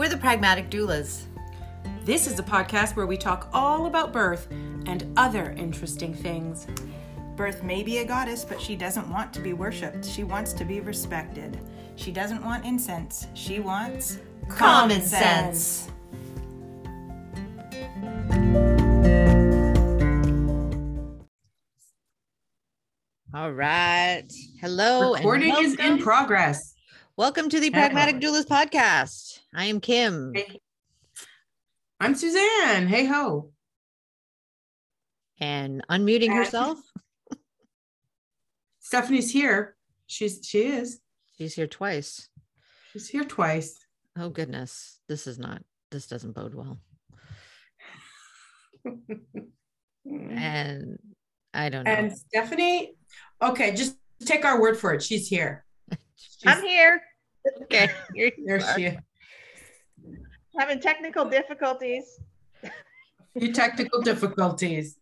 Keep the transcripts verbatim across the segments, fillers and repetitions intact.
We're the Pragmatic Doulas. This is a podcast where we talk all about birth and other interesting things. Birth may be a goddess, but she doesn't want to be worshipped. She wants to be respected. She doesn't want incense. She wants common sense. All right. Hello. Recording and is in progress. Welcome to the Pragmatic Doulas podcast. I am Kim. Hey. I'm Suzanne. Hey ho. And unmuting herself. Stephanie's here. She's she is. She's here twice. She's here twice. Oh goodness. This is not, this doesn't bode well. And I don't know. And Stephanie, okay, just take our word for it. She's here. She's, I'm here. Okay. Here there she is. Having technical difficulties. A few technical difficulties.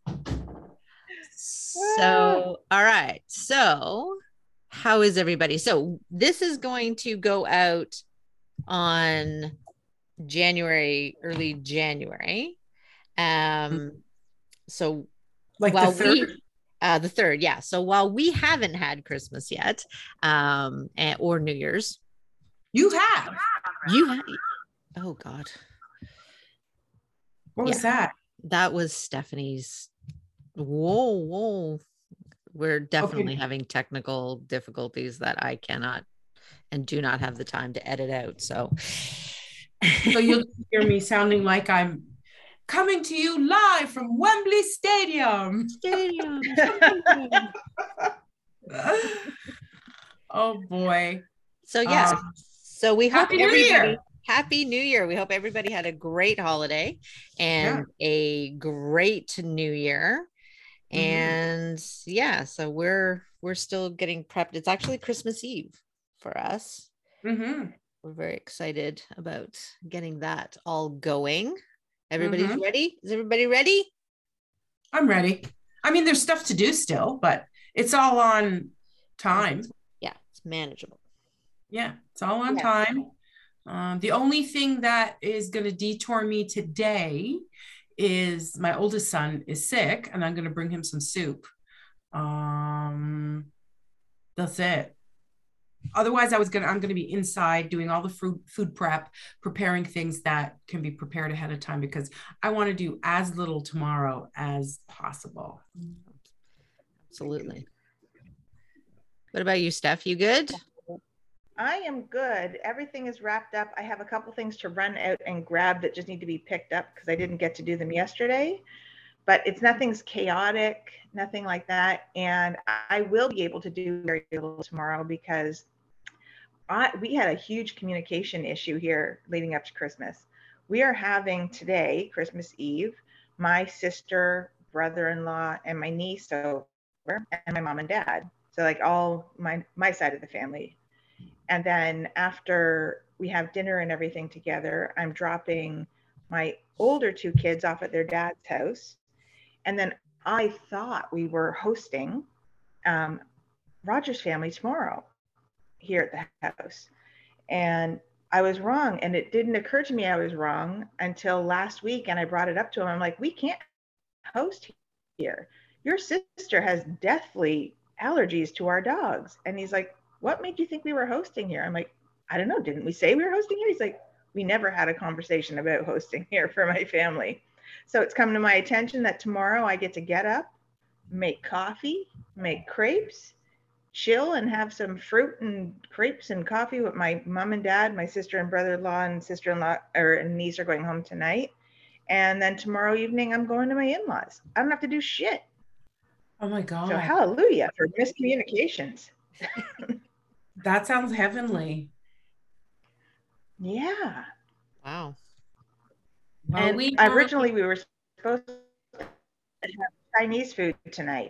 So, all right. So, how is everybody? So, this is going to go out on January, early January. Um, so, like while the third? we, uh, the third, yeah. So, while we haven't had Christmas yet, um, and, or New Year's, You have. you have. Oh God, What was Yeah. that? that was Stephanie's. Whoa, whoa. We're definitely Okay. having technical difficulties that I cannot and do not have the time to edit out. So, So you'll hear me sounding like I'm coming to you live from Wembley Stadium. Stadium. Oh boy. So yeah. Um, so we hope Happy New everybody Year. Happy New Year. We hope everybody had a great holiday and a great new year. Mhm. And yeah, so we're we're still getting prepped. It's actually Christmas Eve for us. Mm-hmm. We're very excited about getting that all going. Everybody's Mhm. ready? Is everybody ready? I'm ready. I mean, there's stuff to do still, but it's all on time. Yeah, it's manageable. Yeah, it's all on Yeah. time. Um, the only thing that is going to detour me today is my oldest son is sick, and I'm going to bring him some soup. Um, that's it. Otherwise, I was gonna I'm gonna be inside doing all the food food prep, preparing things that can be prepared ahead of time because I want to do as little tomorrow as possible. Absolutely. What about you, Steph? You good? I am good. Everything is wrapped up. I have a couple things to run out and grab that just need to be picked up because I didn't get to do them yesterday. But it's nothing's chaotic, nothing like that. And I will be able to do very little tomorrow because I, we had a huge communication issue here leading up to Christmas. We are having today, Christmas Eve, my sister, brother-in-law, and my niece over, and my mom and dad. So like all my my side of the family. And then after we have dinner and everything together, I'm dropping my older two kids off at their dad's house. And then I thought we were hosting um, Roger's family tomorrow here at the house. And I was wrong. And it didn't occur to me I was wrong until last week. And I brought it up to him. I'm like, we can't host here. Your sister has deathly allergies to our dogs. And he's like, what made you think we were hosting here? I'm like, I don't know. Didn't we say we were hosting here? He's like, we never had a conversation about hosting here for my family. So it's come to my attention that tomorrow I get to get up, make coffee, make crepes, chill and have some fruit and crepes and coffee with my mom and dad. My sister and brother-in-law and sister-in-law or and niece are going home tonight. And then tomorrow evening, I'm going to my in-laws. I don't have to do shit. Oh my God. So hallelujah for miscommunications. That sounds heavenly. Yeah. Wow. Well, and we originally we were supposed to have Chinese food tonight.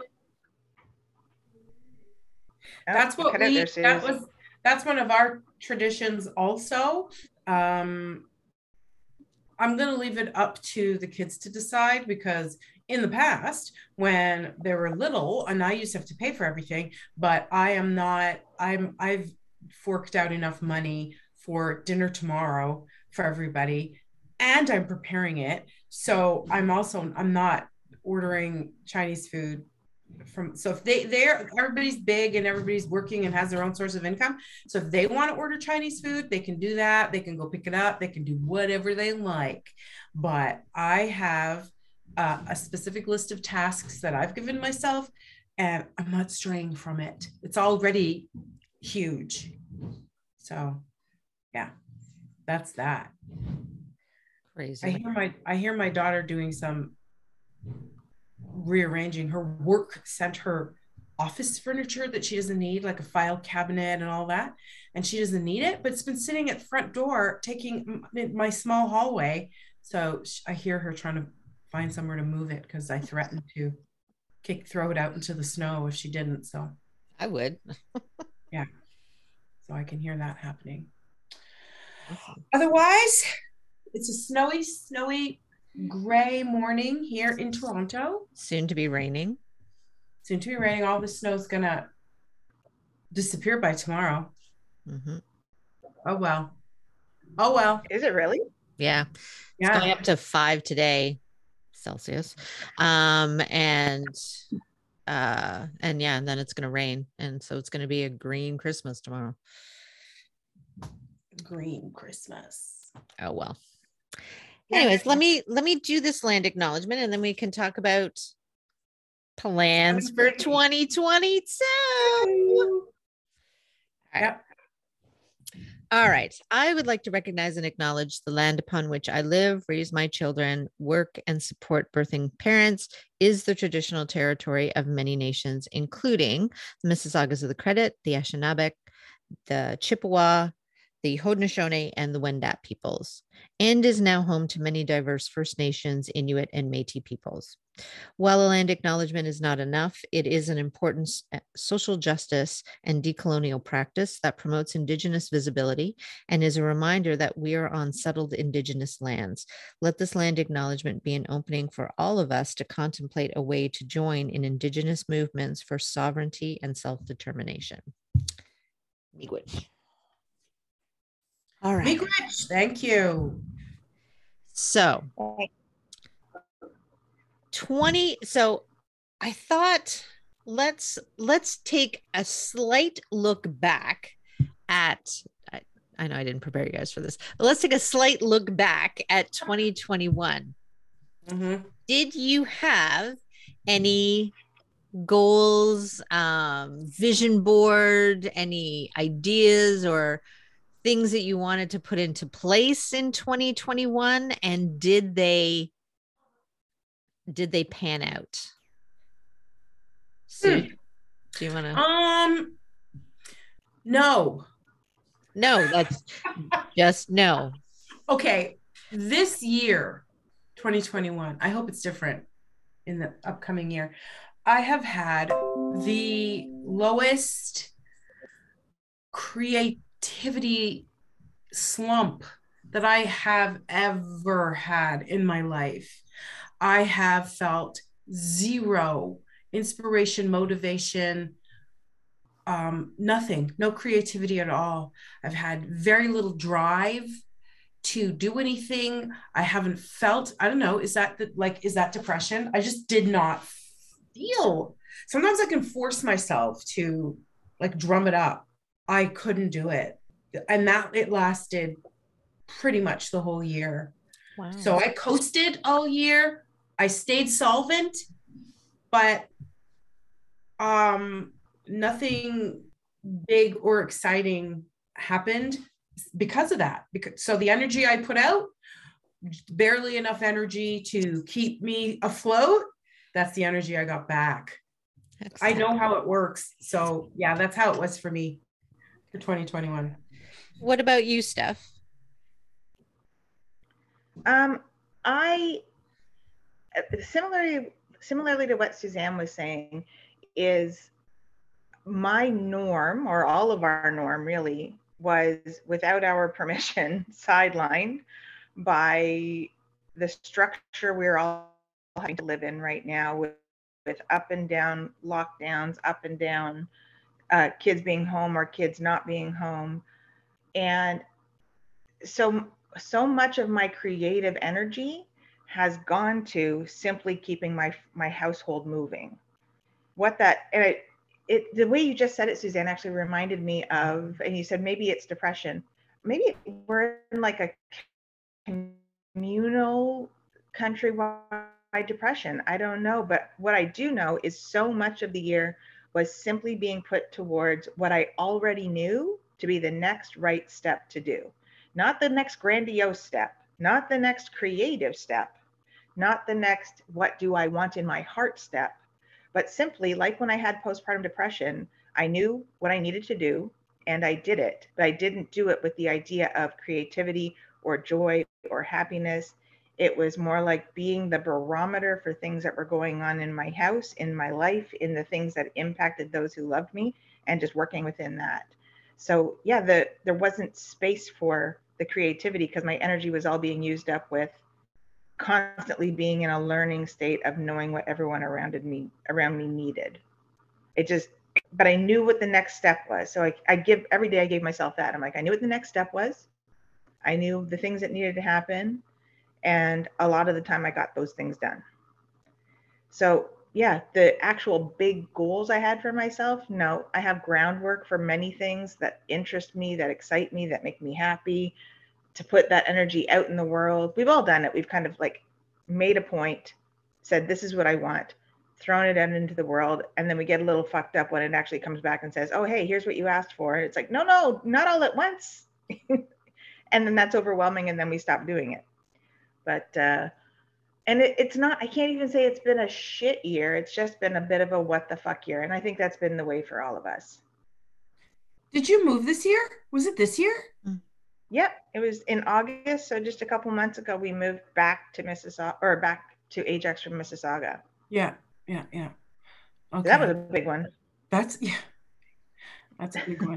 Oh, That's what cut out we there, that Suze. was that's one of our traditions also. Um I'm going to leave it up to the kids to decide because in the past, when they were little, and I used to have to pay for everything, but I am not, I'm, I've forked out enough money for dinner tomorrow for everybody, and I'm preparing it. So I'm also, I'm not ordering Chinese food from, so if they they're everybody's big and everybody's working and has their own source of income, so if they want to order Chinese food, they can do that. They can go pick it up, they can do whatever they like. But I have uh, a specific list of tasks that I've given myself, and I'm not straying from it. It's already huge. So yeah, that's that. Crazy. I hear my I hear my daughter doing some rearranging. Her work sent her office furniture that she doesn't need, like a file cabinet and all that, and she doesn't need it, but it's been sitting at the front door taking my small hallway. So I hear her trying to find somewhere to move it, because I threatened to kick throw it out into the snow if she didn't. So I would. Yeah, so I can hear that happening. Awesome. Otherwise, it's a snowy snowy gray morning here in Toronto. Soon to be raining. Soon to be raining. All the snow's gonna disappear by tomorrow. Mm-hmm. Oh well. Oh well. Is it really? Yeah. Yeah. It's going up to five today, Celsius. Um, and uh, and yeah, and then it's gonna rain. And so it's gonna be a green Christmas tomorrow. Green Christmas. Oh well. Anyways, let me let me do this land acknowledgement, and then we can talk about plans for twenty twenty-two. All right. Yep. All right. I would like to recognize and acknowledge the land upon which I live, raise my children, work, and support birthing parents is the traditional territory of many nations, including the Mississaugas of the Credit, the Anishinaabe, the Chippewa, the Haudenosaunee, and the Wendat peoples, and is now home to many diverse First Nations, Inuit, and Métis peoples. While a land acknowledgement is not enough, it is an important social justice and decolonial practice that promotes Indigenous visibility and is a reminder that we are on settled Indigenous lands. Let this land acknowledgement be an opening for all of us to contemplate a way to join in Indigenous movements for sovereignty and self-determination. Miigwech. All right. Miigwech, thank you. So twenty, so I thought let's let's take a slight look back at, I, I know I didn't prepare you guys for this, but let's take a slight look back at twenty twenty-one. Mm-hmm. Did you have any goals, um, vision board, any ideas or things that you wanted to put into place in twenty twenty-one, and did they did they pan out? So, hmm. do you want to? Um, no. No, that's just no. Okay, this year, twenty twenty-one, I hope it's different in the upcoming year. I have had the lowest creativity slump that I have ever had in my life. I have felt zero inspiration, motivation, um, nothing, no creativity at all. I've had very little drive to do anything. I haven't felt, I don't know, is that the, like, is that depression? I just did not feel. Sometimes I can force myself to like drum it up. I couldn't do it. And that it lasted pretty much the whole year. Wow. So I coasted all year. I stayed solvent, but um, nothing big or exciting happened because of that. Because so the energy I put out, barely enough energy to keep me afloat. That's the energy I got back. Excellent. I know how it works. So yeah, that's how it was for me for twenty twenty-one. What about you, Steph? Um, I similarly similarly to what Suzanne was saying, is my norm, or all of our norm really, was without our permission sidelined by the structure we're all having to live in right now, with, with up and down lockdowns, up and down uh, kids being home or kids not being home. And so so much of my creative energy has gone to simply keeping my my household moving. What that and it, it the way you just said it, Suzanne, actually reminded me of, and you said maybe it's depression. Maybe we're in like a communal countrywide depression. I don't know, but what I do know is so much of the year was simply being put towards what I already knew to be the next right step to do. Not the next grandiose step, not the next creative step, not the next what do I want in my heart step, but simply like when I had postpartum depression, I knew what I needed to do and I did it, but I didn't do it with the idea of creativity or joy or happiness. It was more like being the barometer for things that were going on in my house, in my life, in the things that impacted those who loved me, and just working within that. So yeah, the there wasn't space for the creativity because my energy was all being used up with constantly being in a learning state of knowing what everyone around me around me needed. It just, but I knew what the next step was. So I, I give every day I gave myself that. I'm like, I knew what the next step was. I knew the things that needed to happen. And a lot of the time I got those things done. So yeah, the actual big goals I had for myself, no, I have groundwork for many things that interest me, that excite me, that make me happy, to put that energy out in the world. We've all done it. We've kind of like made a point, said, this is what I want, thrown it out into the world. And then we get a little fucked up when it actually comes back and says, oh, hey, here's what you asked for. And it's like, no, no, not all at once. And then that's overwhelming. And then we stop doing it. But, uh, and it, it's not, I can't even say it's been a shit year. It's just been a bit of a what the fuck year. And I think that's been the way for all of us. Did you move this year? Was it this year? Yep, it was in August. So just a couple months ago, we moved back to Mississauga, or back to Ajax from Mississauga. Yeah, yeah, yeah. Okay. That was a big one. That's, yeah, that's a big one.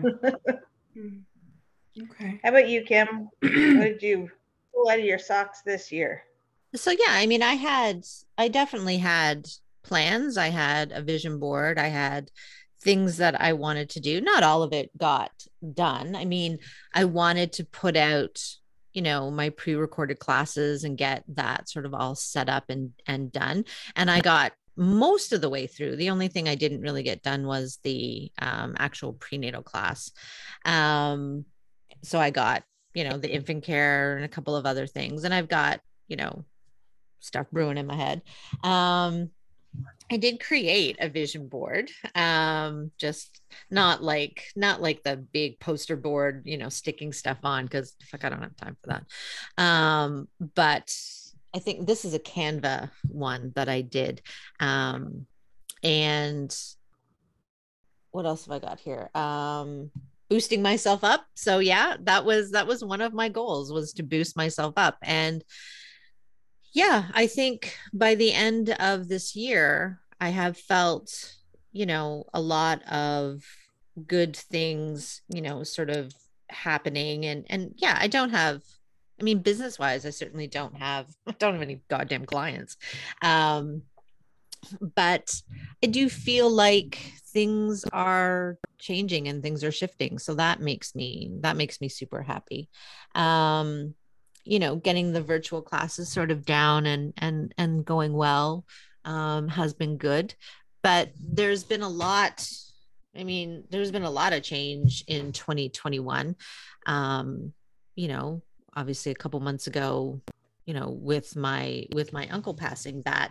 Okay. How about you, Kim? What did you pull out of your socks this year? So yeah, I mean, I had, I definitely had plans. I had a vision board. I had things that I wanted to do. Not all of it got done. I mean, I wanted to put out, you know, my pre-recorded classes and get that sort of all set up and, and done. And I got most of the way through. The only thing I didn't really get done was the um, actual prenatal class. Um, so I got, you know, the infant care and a couple of other things. And I've got, you know, stuff brewing in my head. Um, I did create a vision board, um, just not like, not like the big poster board, you know, sticking stuff on, because fuck, I don't have time for that. Um, but I think this is a Canva one that I did. Um, and what else have I got here? Um, boosting myself up. So yeah, that was, that was one of my goals, was to boost myself up. And yeah, I think by the end of this year, I have felt, you know, a lot of good things, you know, sort of happening. And, and yeah, I don't have, I mean, business wise, I certainly don't have, I don't have any goddamn clients. Um, but I do feel like things are changing and things are shifting. So that makes me, that makes me super happy. Um, you know, getting the virtual classes sort of down and, and, and going well, um, has been good, but there's been a lot. I mean, there's been a lot of change in twenty twenty-one. Um, you know, obviously a couple months ago, you know, with my, with my uncle passing, that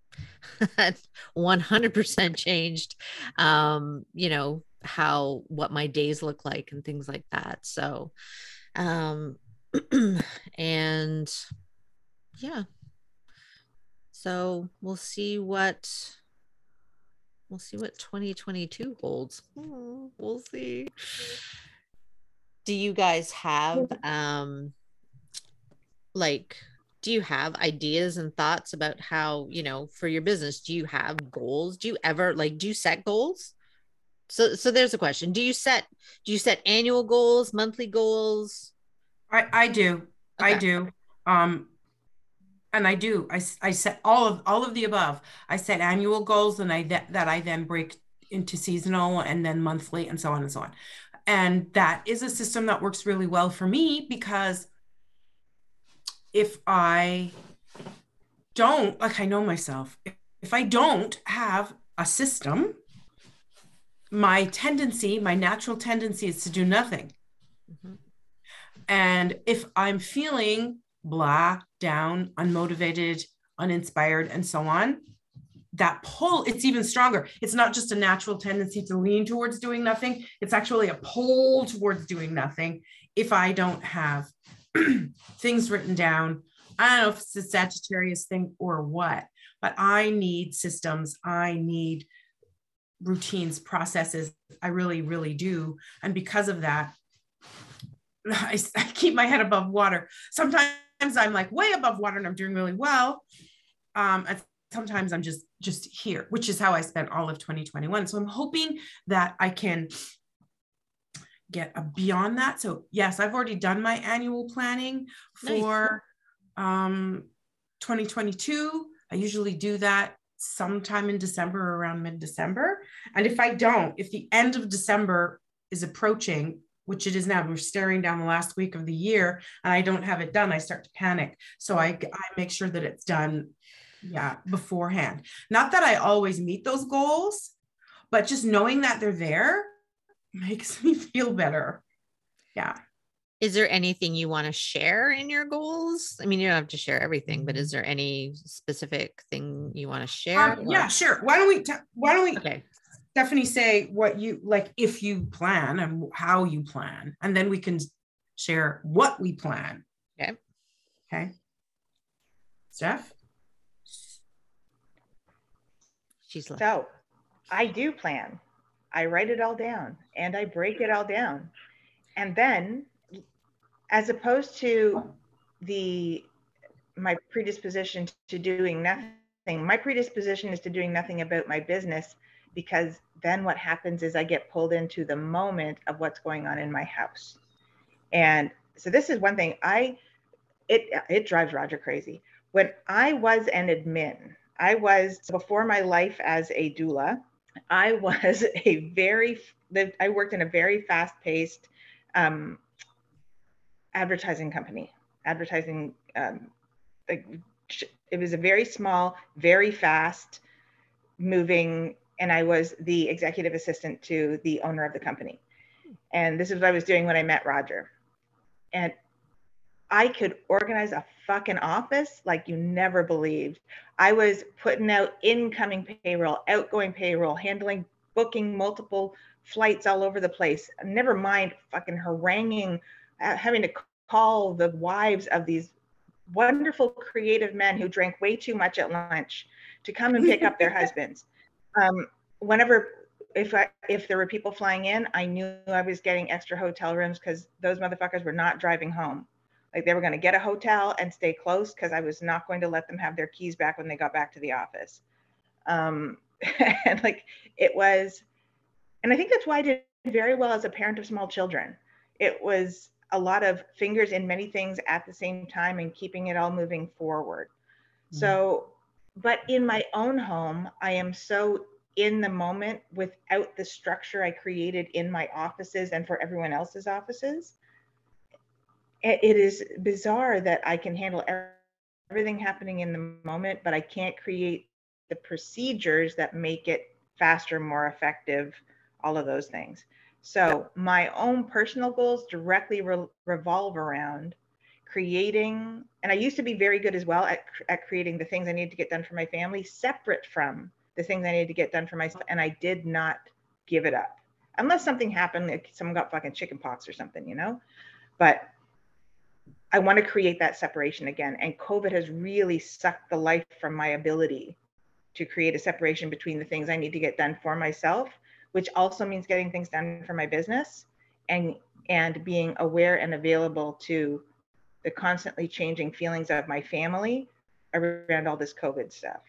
one hundred percent changed, um, you know, how, what my days look like and things like that. So, um, and yeah, so we'll see what we'll see what twenty twenty-two holds. Oh, we'll see. Do you guys have um like do you have ideas and thoughts about how, you know, for your business, do you have goals? Do you ever like do you set goals? So so there's a question. Do you set do you set annual goals, monthly goals? I, I do. Okay. I do. Um, and I do. I, I set all of all of the above. I set annual goals, and I that, that I then break into seasonal and then monthly and so on and so on. And that is a system that works really well for me because if I don't, like, I know myself, if, if I don't have a system, my tendency, my natural tendency is to do nothing. Mm-hmm. And if I'm feeling blah, down, unmotivated, uninspired, and so on, that pull, it's even stronger. It's not just a natural tendency to lean towards doing nothing. It's actually a pull towards doing nothing if I don't have things written down. I don't know if it's a Sagittarius thing or what, but I need systems. I need routines, processes. I really, really do. And because of that, I, I keep my head above water. Sometimes I'm like way above water and I'm doing really well. Um, and sometimes I'm just, just here, which is how I spent all of twenty twenty-one. So I'm hoping that I can get a beyond that. So yes, I've already done my annual planning for nice. um, twenty twenty-two. I usually do that sometime in December, around mid-December. And if I don't, if the end of December is approaching, which it is now, we're staring down the last week of the year and I don't have it done, I start to panic. So I, I make sure that it's done, yeah, beforehand. Not that I always meet those goals, but just knowing that they're there makes me feel better. Yeah. Is there anything you want to share in your goals? I mean, you don't have to share everything, but is there any specific thing you want to share? Um, yeah, sure. Why don't we, t- why don't we, okay. Stephanie, say what you like, if you plan and how you plan, and then we can share what we plan. Okay. Okay. Steph? She's like, so I do plan. I write it all down and I break it all down. And then, as opposed to the my predisposition to doing nothing, my predisposition is to doing nothing about my business, because then what happens is I get pulled into the moment of what's going on in my house. And so this is one thing I, it, it drives Roger crazy. When I was an admin, I was, before my life as a doula, I was a very, I worked in a very fast-paced um, advertising company. Advertising, um, like, it was a very small, very fast moving, and I was the executive assistant to the owner of the company. And this is what I was doing when I met Roger. And I could organize a fucking office like you never believed. I was putting out incoming payroll, outgoing payroll, handling, booking multiple flights all over the place. Never mind fucking haranguing, uh, having to call the wives of these wonderful creative men who drank way too much at lunch to come and pick up their husbands. Um, whenever, if I, if there were people flying in, I knew I was getting extra hotel rooms because those motherfuckers were not driving home. Like, they were going to get a hotel and stay close because I was not going to let them have their keys back when they got back to the office. Um, and like, it was, and I think that's why I did very well as a parent of small children. It was a lot of fingers in many things at the same time and keeping it all moving forward. Mm-hmm. So, but in my own home, I am so in the moment without the structure I created in my offices and for everyone else's offices. It is bizarre that I can handle everything happening in the moment, but I can't create the procedures that make it faster, more effective, all of those things. So my own personal goals directly re- revolve around creating, and I used to be very good as well at, at creating the things I needed to get done for my family, separate from the things I needed to get done for myself, and I did not give it up. Unless something happened, like someone got fucking chicken pox or something, you know? But I want to create that separation again. And COVID has really sucked the life from my ability to create a separation between the things I need to get done for myself, which also means getting things done for my business, and, and being aware and available to the constantly changing feelings of my family around all this COVID stuff.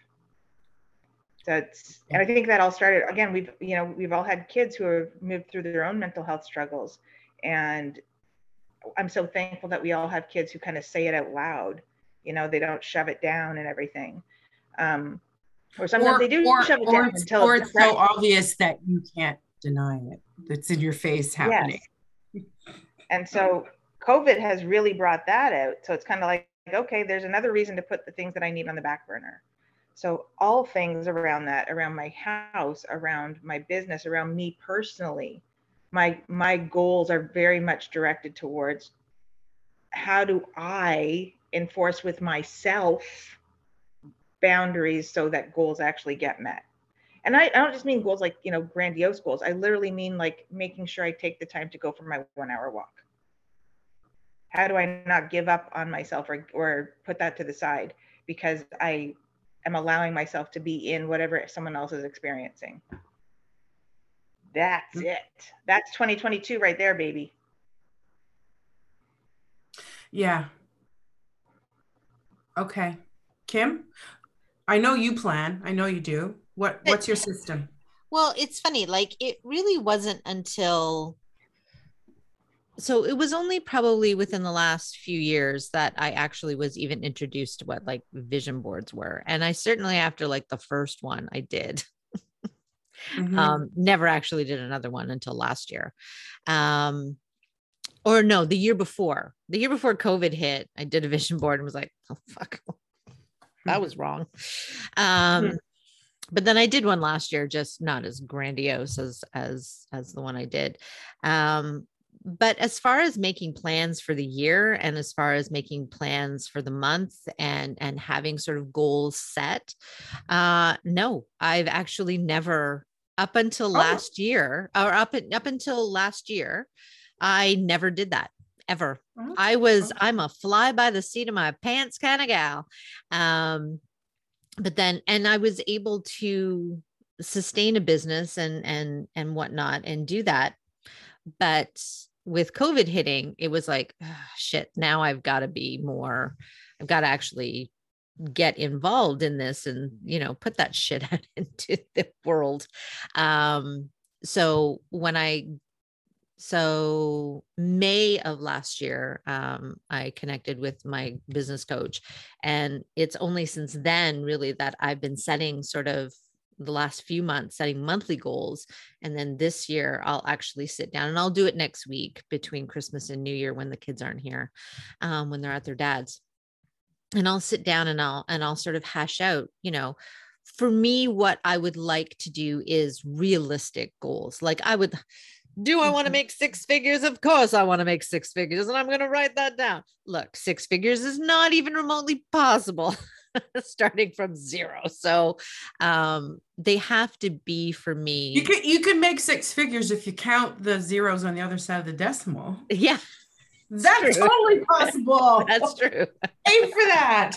So it's, and I think that all started, again, we've, you know, we've all had kids who have moved through their own mental health struggles, and I'm so thankful that we all have kids who kind of say it out loud. You know, they don't shove it down and everything. Um, or sometimes or, they do or, shove it or down it's, until or it's it's so obvious that you can't deny it. It's in your face happening. Yes. And so COVID has really brought that out. So it's kind of like, okay, there's another reason to put the things that I need on the back burner. So all things around that, around my house, around my business, around me personally, my my goals are very much directed towards how do I enforce with myself boundaries so that goals actually get met. And I, I don't just mean goals like, you know, grandiose goals. I literally mean like making sure I take the time to go for my one hour walk. How do I not give up on myself or, or put that to the side because I am allowing myself to be in whatever someone else is experiencing? That's it. That's twenty twenty-two right there, baby. Yeah. Okay. Kim, I know you plan. I know you do. What What's your system? Well, it's funny. Like, it really wasn't until, so it was only probably within the last few years that I actually was even introduced to what like vision boards were. And I certainly, after like the first one, I did. Mm-hmm. Um, never actually did another one until last year. Um, or no, the year before. The year before COVID hit, I did a vision board and was like, oh, fuck, that was wrong. Um, mm-hmm. But then I did one last year, just not as grandiose as as as the one I did. Um, but as far as making plans for the year and as far as making plans for the month and and having sort of goals set, uh, no, I've actually never, up until oh. last year or up up until last year, I never did that ever. Oh. I was okay. I'm a fly by the seat of my pants kind of gal. Um, but then, and I was able to sustain a business and, and, and whatnot and do that. But with COVID hitting, it was like, oh, shit, now I've got to be more, I've got to actually get involved in this and, you know, put that shit out into the world. Um, so when I, So May of last year, um, I connected with my business coach, and it's only since then really that I've been setting sort of the last few months, setting monthly goals. And then this year I'll actually sit down, and I'll do it next week between Christmas and New Year when the kids aren't here, um, when they're at their dad's, and I'll sit down and I'll, and I'll sort of hash out, you know, for me, what I would like to do is realistic goals. Like I would, Do I want to make six figures? Of course I want to make six figures, and I'm going to write that down. Look, six figures is not even remotely possible starting from zero. So um, they have to be for me. You can, you can make six figures if you count the zeros on the other side of the decimal. Yeah. That's true. Totally possible. That's true. Aim for that.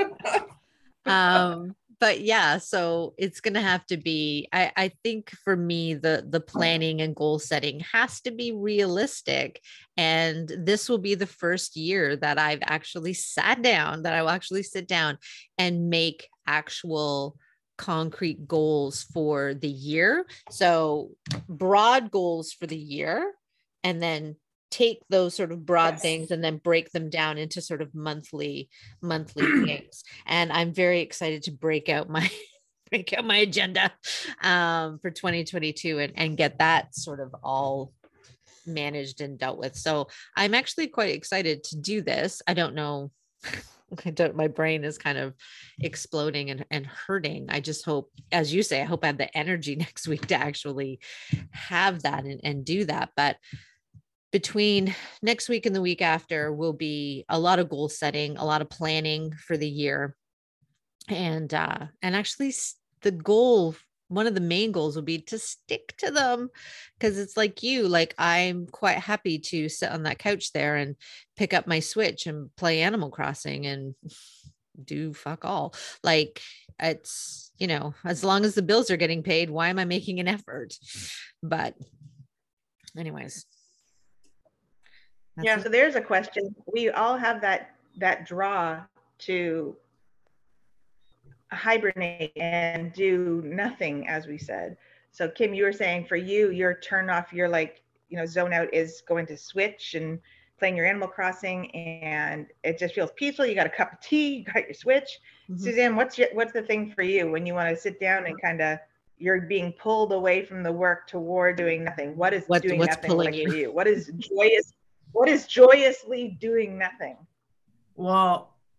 um, But yeah, so it's going to have to be, I, I think for me, the, the planning and goal setting has to be realistic. And this will be the first year that I've actually sat down, that I will actually sit down and make actual concrete goals for the year. So broad goals for the year, and then take those sort of broad yes. things and then break them down into sort of monthly, monthly things. And I'm very excited to break out my, break out my agenda um, for twenty twenty-two and, and get that sort of all managed and dealt with. So I'm actually quite excited to do this. I don't know. I don't, my brain is kind of exploding and, and hurting. I just hope, as you say, I hope I have the energy next week to actually have that and, and do that. But between next week and the week after will be a lot of goal setting, a lot of planning for the year. And, uh, and actually the goal, one of the main goals will be to stick to them. Cause it's like you, like, I'm quite happy to sit on that couch there and pick up my Switch and play Animal Crossing and do fuck all. Like it's, you know, as long as the bills are getting paid, why am I making an effort? But anyways. That's yeah, it. So there's a question. We all have that that draw to hibernate and do nothing, as we said. So Kim, you were saying for you, your turn off, your like, you know, zone out is going to Switch and playing your Animal Crossing, and it just feels peaceful. You got a cup of tea, you got your Switch. Mm-hmm. Suzanne, what's your what's the thing for you when you want to sit down and kind of you're being pulled away from the work toward doing nothing? What is what, doing what's nothing pulling like you? for you? What is joyous? What is joyously doing nothing? Well,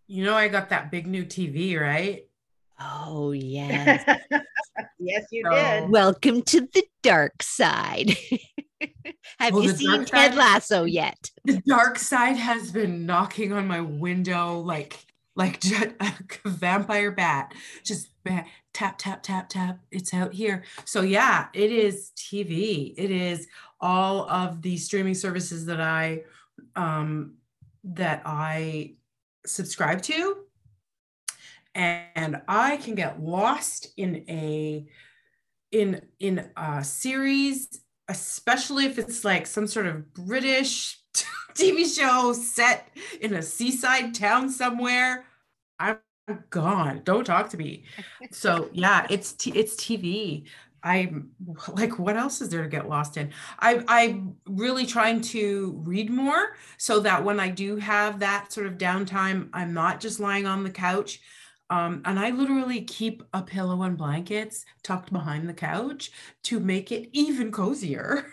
You know, I got that big new T V, right? Oh, yes. Yes, you So- did. Welcome to the dark side. Have Oh, you the seen dark Ted side? Lasso yet? The dark side has been knocking on my window like like ju- a vampire bat. Just ba- tap, tap, tap, tap. It's out here. So yeah, it is T V. It is all of the streaming services that I um that I subscribe to. And I can get lost in a in in a series, especially if it's like some sort of British T V show set in a seaside town somewhere. I'm gone. Don't talk to me. So yeah, it's t- it's T V. I'm like, what else is there to get lost in? I I'm really trying to read more so that when I do have that sort of downtime, I'm not just lying on the couch. Um, and I literally keep a pillow and blankets tucked behind the couch to make it even cozier.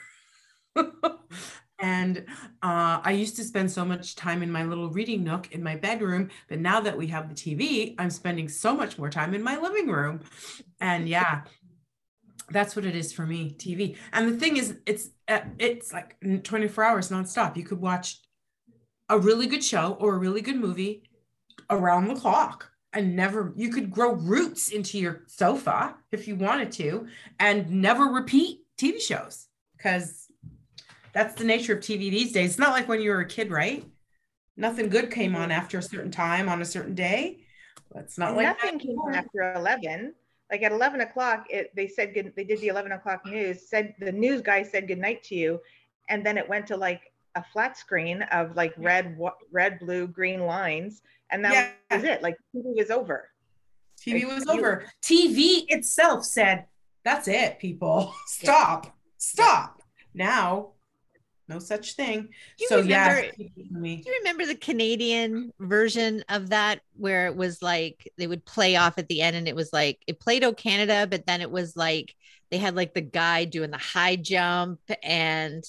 And uh, I used to spend so much time in my little reading nook in my bedroom, but now that we have the T V, I'm spending so much more time in my living room. And yeah, that's what it is for me, T V. And the thing is, it's uh, it's like twenty-four hours nonstop. You could watch a really good show or a really good movie around the clock. And never, you could grow roots into your sofa if you wanted to, and never repeat T V shows, because that's the nature of T V these days. It's not like when you were a kid, right? Nothing good came on after a certain time on a certain day. It's not And like nothing that came on anymore. after eleven. Like at eleven o'clock, it, they said good, they did the eleven o'clock news, said the news guy said good night to you, and then it went to like a flat screen of like red, wa- red, blue, green lines, and that Yeah. was it. Like T V was over. T V Like, was you- over. T V itself said, that's it, people. Stop. Stop. Now, no such thing. You So yeah, remember- T V for me. Do you remember the Canadian version of that where it was like they would play off at the end and it was like it played "O Canada," but then it was like they had like the guy doing the high jump, and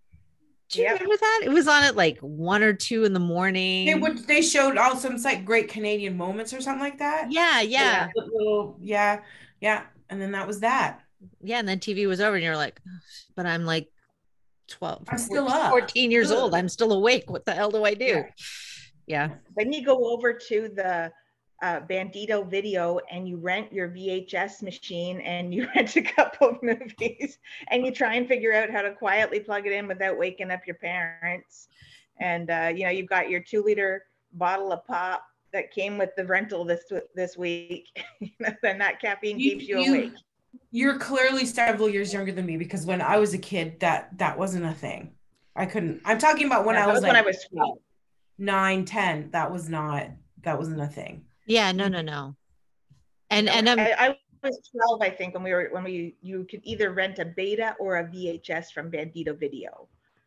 do you Yep. remember that? It was on at like one or two in the morning. They would they showed also some like great Canadian moments or something like that. Yeah, yeah, The little, yeah, yeah. And then that was that. yeah. And then T V was over, and you're like, but I'm like twelve, I'm still fourteen, up. fourteen years Ugh. old. I'm still awake. What the hell do I do? Yeah. Yeah. Then you go over to the uh, Bandito Video and you rent your V H S machine and you rent a couple of movies and you try and figure out how to quietly plug it in without waking up your parents. And uh, you know, you've got your two liter bottle of pop that came with the rental this this week. You know, then that caffeine keeps you, You- awake. You're clearly several years younger than me, because when I was a kid, that that wasn't a thing. I couldn't. I'm talking about when Yeah, I that was when like I was twelve. nine, ten. That was not. That wasn't a thing. Yeah. No, no, no. And and um, I, I was twelve, I think, when we were when we you could either rent a beta or a V H S from Bandito Video.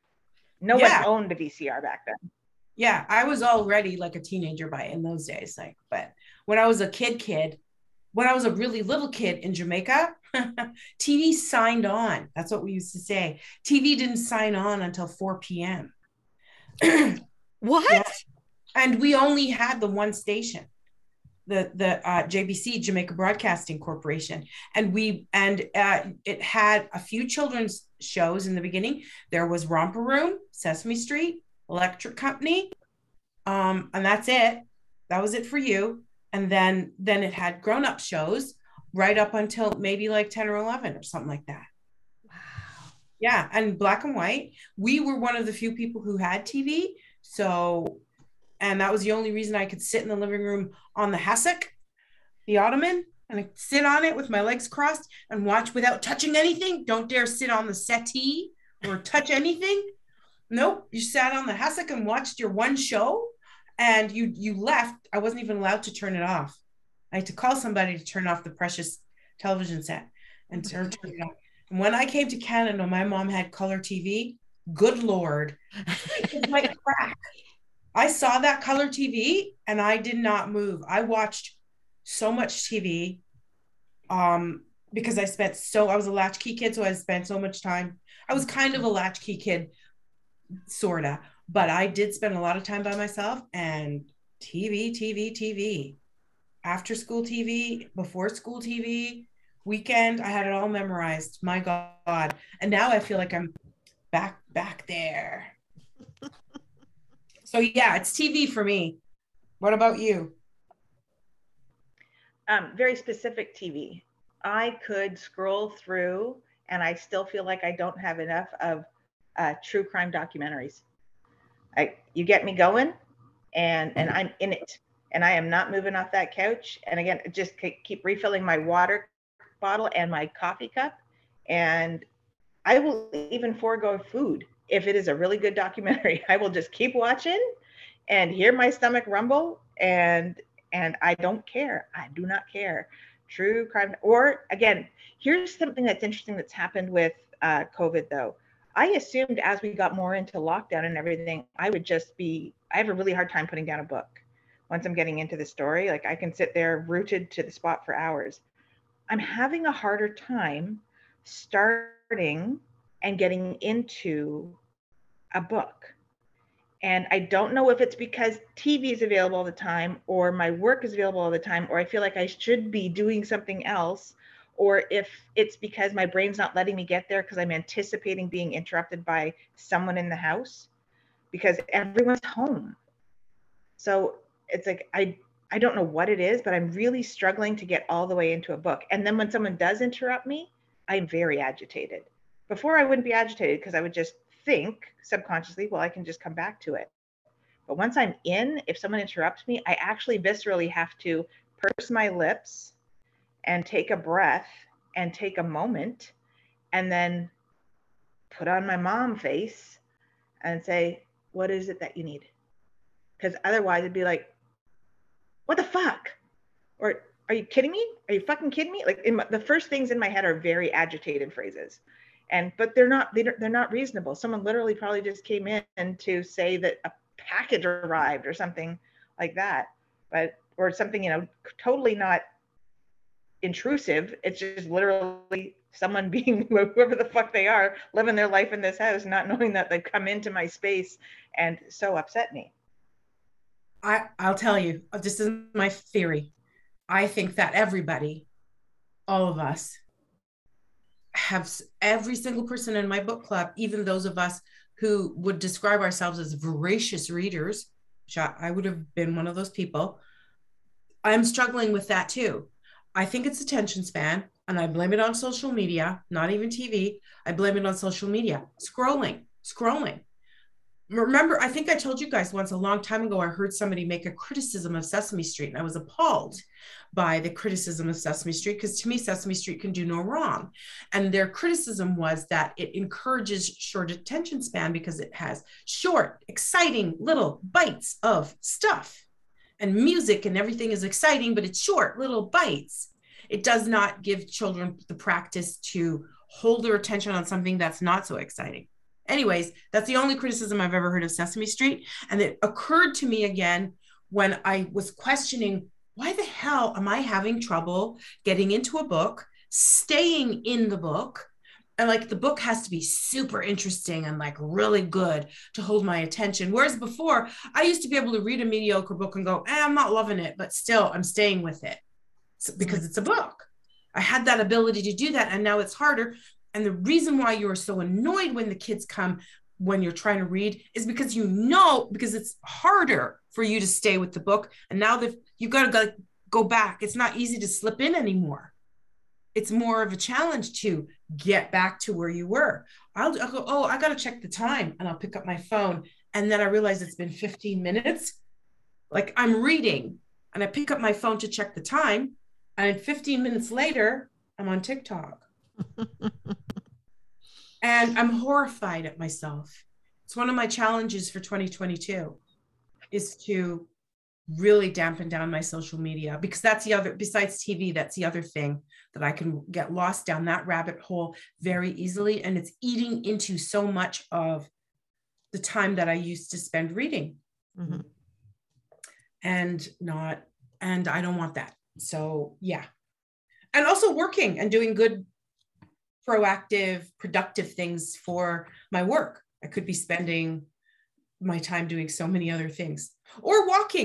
No Yeah. one owned a V C R back then. Yeah, I was already like a teenager by in those days. Like, but when I was a kid, kid, when I was a really little kid in Jamaica, T V signed on. That's what we used to say. T V didn't sign on until four p.m. what? Yeah. And we only had the one station, the the uh, J B C, Jamaica Broadcasting Corporation, and we and uh, it had a few children's shows in the beginning. There was Romper Room, Sesame Street, Electric Company, um, and that's it. That was it for you. And then then it had grown-up shows right up until maybe like ten or eleven or something like that. Wow. Yeah, and black and white. We were one of the few people who had T V. So, and that was the only reason I could sit in the living room on the hassock, the ottoman, and I could sit on it with my legs crossed and watch without touching anything. Don't dare sit on the settee or touch anything. Nope, you sat on the hassock and watched your one show, and you you left. I wasn't even allowed to turn it off. I had to call somebody to turn off the precious television set and turn, turn it off. And when I came to Canada, my mom had color T V. Good Lord, it was like crack. I saw that color T V and I did not move. I watched so much T V um, because I spent so, I was a latchkey kid, so I spent so much time. I was kind of a latchkey kid, sorta, but I did spend a lot of time by myself, and T V, T V, T V. After school T V, before school T V, weekend, I had it all memorized. My God. And now I feel like I'm back, back there. So yeah, it's T V for me. What about you? Um, very specific T V. I could scroll through and I still feel like I don't have enough of uh, true crime documentaries. I, you get me going and, and I'm in it and I am not moving off that couch. And again, just keep refilling my water bottle and my coffee cup. And I will even forego food. If it is a really good documentary, I will just keep watching and hear my stomach rumble and and I don't care. I do not care. True crime. Or again, here's something that's interesting that's happened with uh, COVID though. I assumed as we got more into lockdown and everything, I would just be, I have a really hard time putting down a book. Once I'm getting into the story, like I can sit there rooted to the spot for hours. I'm having a harder time starting and getting into a book. And I don't know if it's because T V is available all the time or my work is available all the time, or I feel like I should be doing something else, or if it's because my brain's not letting me get there because I'm anticipating being interrupted by someone in the house because everyone's home. So it's like, I, I don't know what it is, but I'm really struggling to get all the way into a book. And then when someone does interrupt me, I'm very agitated. Before I wouldn't be agitated because I would just think subconsciously, well, I can just come back to it. But once I'm in, if someone interrupts me, I actually viscerally have to purse my lips and take a breath and take a moment and then put on my mom face and say, what is it that you need? Because otherwise it'd be like, what the fuck? Or are you kidding me? Are you fucking kidding me? Like in my, the first things in my head are very agitated phrases. And, but they're not, they're not reasonable. Someone literally probably just came in to say that a package arrived or something like that, but, or something, you know, totally not intrusive. It's just literally someone being whoever the fuck they are, living their life in this house, not knowing that they've come into my space and so upset me. I, I'll tell you, this is my theory. I think that everybody, all of us, have every single person in my book club, even those of us who would describe ourselves as voracious readers, which I, I would have been one of those people. I'm struggling with that too. I think it's attention span, and I blame it on social media, not even T V. I blame it on social media, scrolling, scrolling. Remember, I think I told you guys once a long time ago, I heard somebody make a criticism of Sesame Street, and I was appalled by the criticism of Sesame Street because to me, Sesame Street can do no wrong. And their criticism was that it encourages short attention span because it has short, exciting little bites of stuff and music and everything is exciting, but it's short little bites. It does not give children the practice to hold their attention on something that's not so exciting. Anyways, that's the only criticism I've ever heard of Sesame Street. And it occurred to me again when I was questioning, why the hell am I having trouble getting into a book, staying in the book? And like the book has to be super interesting and like really good to hold my attention. Whereas before, I used to be able to read a mediocre book and go, eh, I'm not loving it, but still I'm staying with it because it's a book. I had that ability to do that. And now it's harder. And the reason why you're so annoyed when the kids come when you're trying to read is because you know, because it's harder for you to stay with the book. And now that you've got to go, go back, it's not easy to slip in anymore. It's more of a challenge to get back to where you were. I'll, I'll go, oh, I got to check the time. And I'll pick up my phone. And then I realize it's been fifteen minutes. Like I'm reading and I pick up my phone to check the time. And fifteen minutes later, I'm on TikTok. And I'm horrified at myself. It's one of my challenges for twenty twenty-two is to really dampen down my social media, because that's the other, besides T V, that's the other thing that I can get lost down that rabbit hole very easily. And it's eating into so much of the time that I used to spend reading. Mm-hmm. And not, and I don't want that. So yeah. And also working and doing good, proactive, productive things for my work. I could be spending my time doing so many other things, or walking,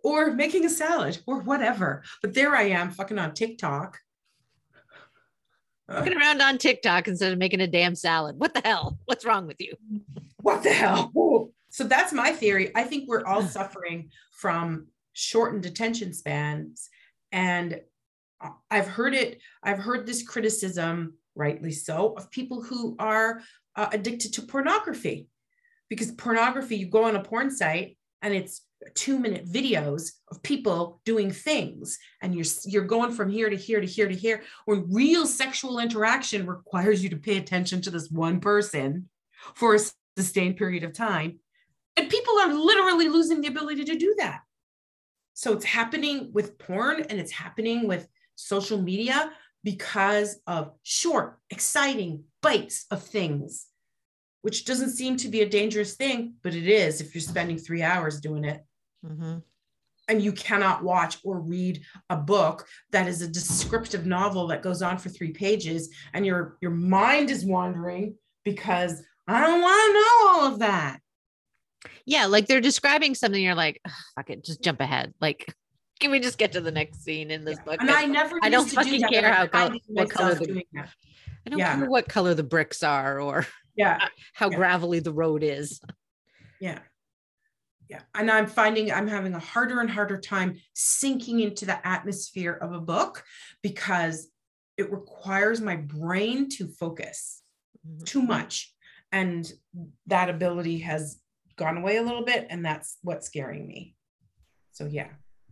or making a salad or whatever. But there I am fucking on TikTok. Walking around on TikTok instead of making a damn salad. What the hell? What's wrong with you? What the hell? Ooh. So that's my theory. I think we're all suffering from shortened attention spans. And I've heard it, I've heard this criticism, rightly so, of people who are uh, addicted to pornography. Because pornography, you go on a porn site and it's two minute videos of people doing things, and you're you're going from here to here to here to here, when real sexual interaction requires you to pay attention to this one person for a sustained period of time, and people are literally losing the ability to do that. So it's happening with porn, and it's happening with social media because of short, exciting bites of things, which doesn't seem to be a dangerous thing, but it is if you're spending three hours doing it. Mm-hmm. And you cannot watch or read a book that is a descriptive novel that goes on for three pages, and your, your mind is wandering because I don't want to know all of that. Yeah, like they're describing something, you're like, fuck it, just jump ahead. Like, can we just get to the next scene in this yeah. book? And I never I don't used fucking to do that, care how color, what color the, I don't yeah. care what color the bricks are or yeah. how yeah. gravelly the road is. Yeah. Yeah. And I'm finding I'm having a harder and harder time sinking into the atmosphere of a book because it requires my brain to focus mm-hmm. too much. And that ability has gone away a little bit. And that's what's scaring me. So, yeah.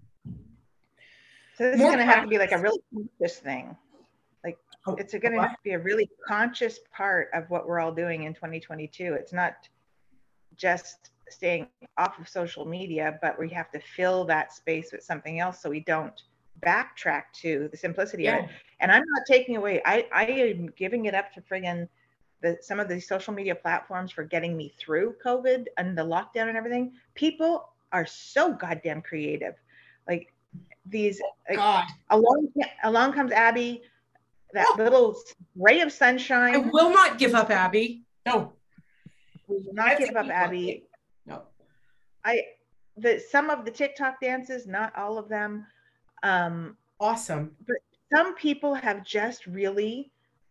So this More is going to have to be like a really conscious thing. Like oh, it's going to have to be a really conscious part of what we're all doing in twenty twenty-two. It's not just staying off of social media, but we have to fill that space with something else so we don't backtrack to the simplicity yeah. of it. And I'm not taking away, I, I am giving it up to friggin' the, some of the social media platforms for getting me through COVID and the lockdown and everything. People are so goddamn creative. Like these, like, along, along comes Abby, that oh. little ray of sunshine. I will not give up Abby. No. We will not give up Abby. No. I the some of the TikTok dances, not all of them. Um, awesome. But some people have just really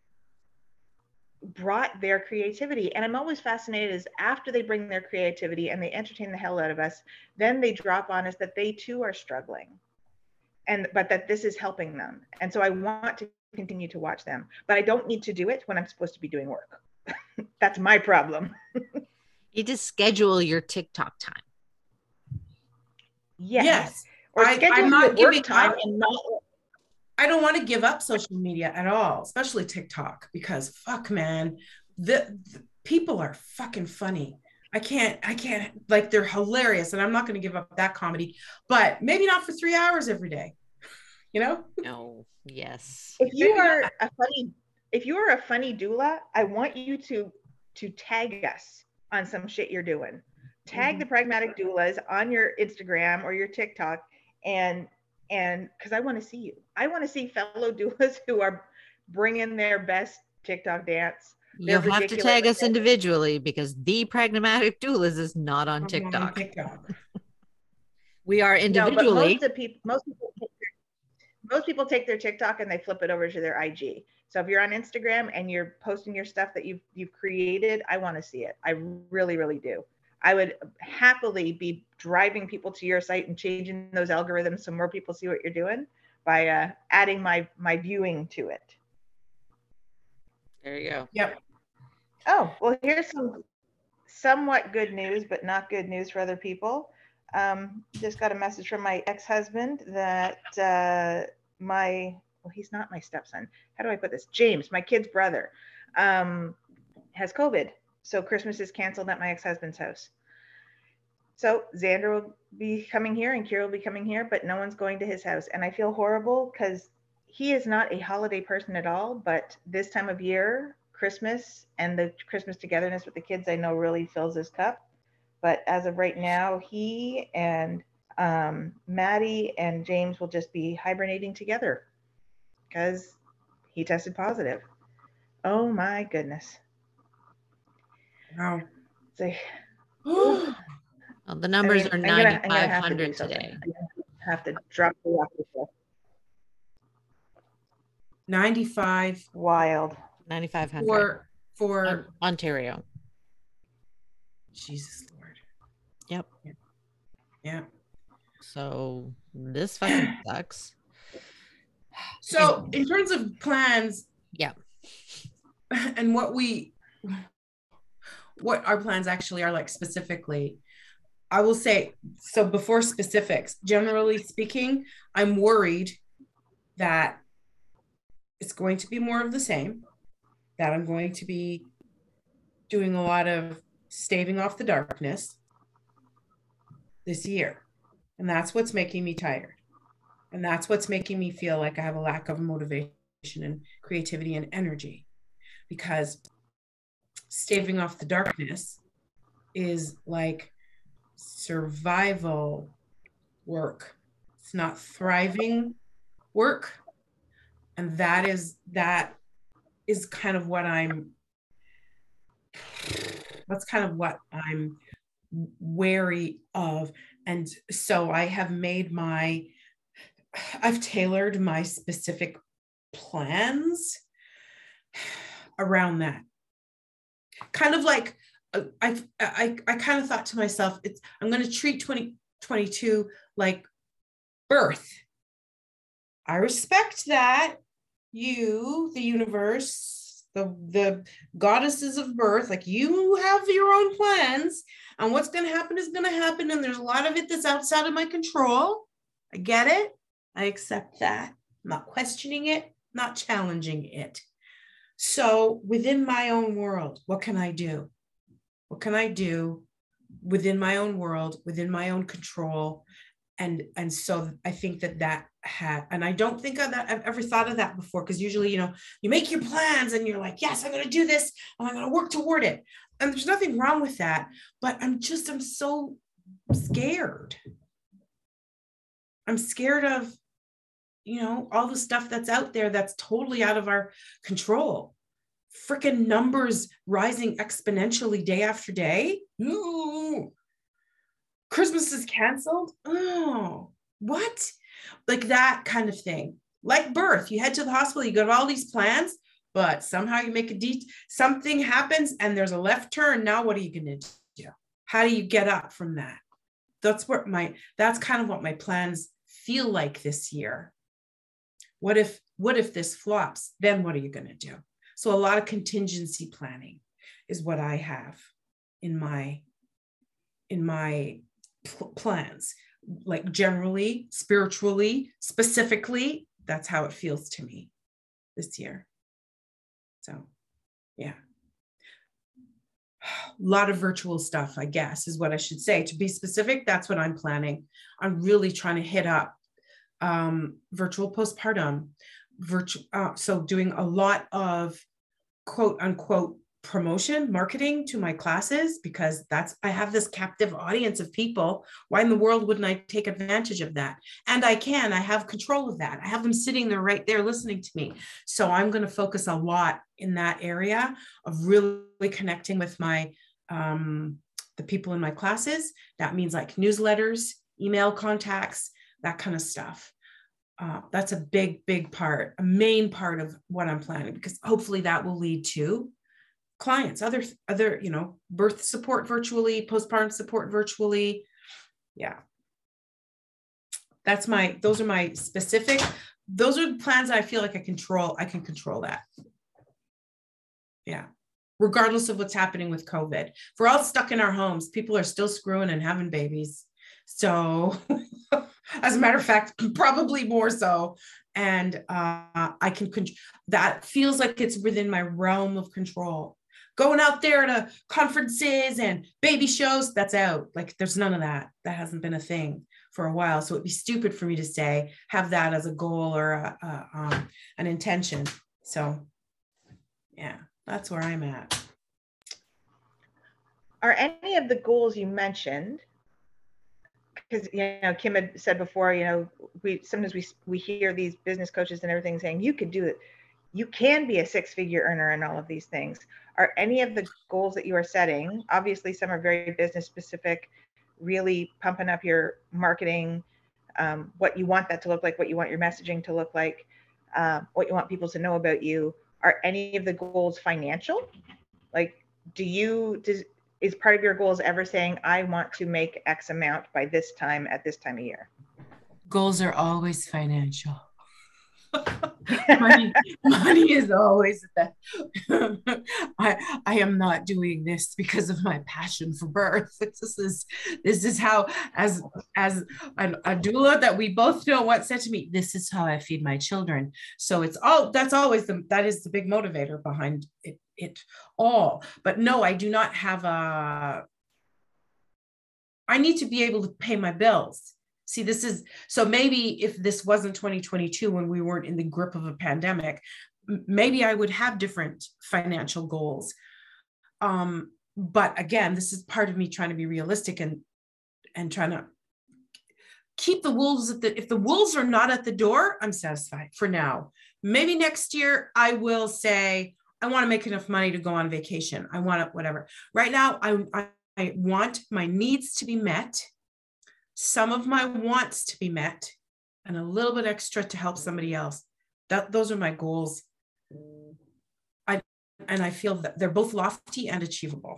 brought their creativity. And I'm always fascinated is after they bring their creativity and they entertain the hell out of us, then they drop on us that they too are struggling. And but that this is helping them. And so I want to continue to watch them, but I don't need to do it when I'm supposed to be doing work. That's my problem. You just schedule your TikTok time. Yes. yes. Or I, schedule I'm not giving time up. And not. I don't want to give up social media at all, especially TikTok, because fuck, man, the, the people are fucking funny. I can't, I can't, like they're hilarious, and I'm not going to give up that comedy, but maybe not for three hours every day. You know? No. Yes. If you are a funny, if you are a funny doula, I want you to to tag us on some shit you're doing. Tag mm-hmm. the Pragmatic Doulas on your Instagram or your TikTok, and and because I want to see you. I want to see fellow doulas who are bringing their best TikTok dance. You'll have to tag us individually because the Pragmatic Doulas is not on TikTok. On TikTok. We are individually. No, but most of people, most people, take their, most people take their TikTok and they flip it over to their I G. So if you're on Instagram and you're posting your stuff that you've you've created, I want to see it. I really, really do. I would happily be driving people to your site and changing those algorithms so more people see what you're doing by uh, adding my my viewing to it. There you go. Yep. Oh, well, here's some somewhat good news, but not good news for other people. Um, just got a message from my ex-husband that uh, my, well, he's not my stepson. How do I put this? James, my kid's brother, um, has COVID. So Christmas is canceled at my ex-husband's house. So Xander will be coming here and Kira will be coming here, but no one's going to his house. And I feel horrible because he is not a holiday person at all, but this time of year, Christmas and the Christmas togetherness with the kids, I know really fills his cup. But as of right now, he and um, Maddie and James will just be hibernating together because he tested positive. Oh my goodness. Wow. So, well, the numbers are ninety-five hundred today. have to drop you off the cliff. ninety-five Wild. ninety-five hundred for for On- Ontario. Jesus Lord. Yep. Yeah. yeah. So this fucking sucks. So in terms of plans, yeah, and what we, what our plans actually are like specifically, I will say, so before specifics, generally speaking, I'm worried that it's going to be more of the same, that I'm going to be doing a lot of staving off the darkness this year. And that's what's making me tired. And that's what's making me feel like I have a lack of motivation and creativity and energy, because staving off the darkness is like survival work. It's not thriving work. And that is, that is kind of what I'm, that's kind of what I'm wary of. And so I have made my, I've tailored my specific plans around that. Kind of like, uh, I, I, I kind of thought to myself, it's, I'm going to treat twenty twenty-two like birth. I respect that you, the universe, the, the goddesses of birth, like you have your own plans, and what's going to happen is going to happen. And there's a lot of it that's outside of my control. I get it. I accept that. I'm not questioning it, not challenging it. So within my own world, what can I do? What can I do within my own world, within my own control? And, and so I think that that had, and I don't think of that, I've ever thought of that before, because usually, you know, you make your plans and you're like, yes, I'm going to do this and I'm going to work toward it. And there's nothing wrong with that, but I'm just, I'm so scared. I'm scared of, you know, all the stuff that's out there that's totally out of our control. Freaking numbers rising exponentially day after day. Ooh. Christmas is canceled. Oh, what? Like that kind of thing. Like birth, you head to the hospital, you got all these plans, but somehow you make a de- something happens and there's a left turn. Now what are you going to do? How do you get up from that? That's what my, that's kind of what my plans feel like this year. What if, what if this flops? Then what are you going to do? So a lot of contingency planning is what I have in my, in my pl- plans, like generally, spiritually, specifically, that's how it feels to me this year. So, yeah. A lot of virtual stuff, I guess, is what I should say. To be specific, that's what I'm planning. I'm really trying to hit up um, virtual postpartum, virtual. Uh, so doing a lot of quote unquote promotion, marketing to my classes, because that's, I have this captive audience of people. Why in the world wouldn't I take advantage of that? And I can, I have control of that. I have them sitting there right there listening to me. So I'm going to focus a lot in that area of really connecting with my, um, the people in my classes. That means like newsletters, email contacts, that kind of stuff. Uh, that's a big, big part, a main part of what I'm planning, because hopefully that will lead to clients, other, other, you know, birth support virtually, postpartum support virtually. Yeah. That's my, those are my specific, those are the plans that I feel like I control. I can control that. Yeah. Regardless of what's happening with COVID. If we're all stuck in our homes, people are still screwing and having babies. So as a matter of fact, probably more so. And uh, I can, con- that feels like it's within my realm of control. Going out there to conferences and baby shows, that's out. Like there's none of that. That hasn't been a thing for a while. So it'd be stupid for me to say, have that as a goal or a, a, um, an intention. So yeah, that's where I'm at. Are any of the goals you mentioned, because, you know, Kim had said before, you know, we sometimes we we hear these business coaches and everything saying you could do it, you can be a six-figure earner and all of these things. Are any of the goals that you are setting, obviously some are very business specific, really pumping up your marketing, um, what you want that to look like, what you want your messaging to look like, uh, what you want people to know about you. Are any of the goals financial? Like, do you, does, is part of your goals ever saying, I want to make X amount by this time at this time of year? Goals are always financial. money, money is always that. I I am not doing this because of my passion for birth. This is this is how, as as a, a doula that we both know what said to me, this is how I feed my children. So it's all, that's always the, that is the big motivator behind it it all. But no, I do not have a, I need to be able to pay my bills. See, this is, so maybe if this wasn't twenty twenty-two, when we weren't in the grip of a pandemic, maybe I would have different financial goals. Um, but again, this is part of me trying to be realistic and, and trying to keep the wolves at the, if the wolves are not at the door, I'm satisfied for now. Maybe next year I will say, I want to make enough money to go on vacation. I want it, whatever. Right now, I, I, I want my needs to be met, some of my wants to be met, and a little bit extra to help somebody else. That, those are my goals. I, and I feel that they're both lofty and achievable.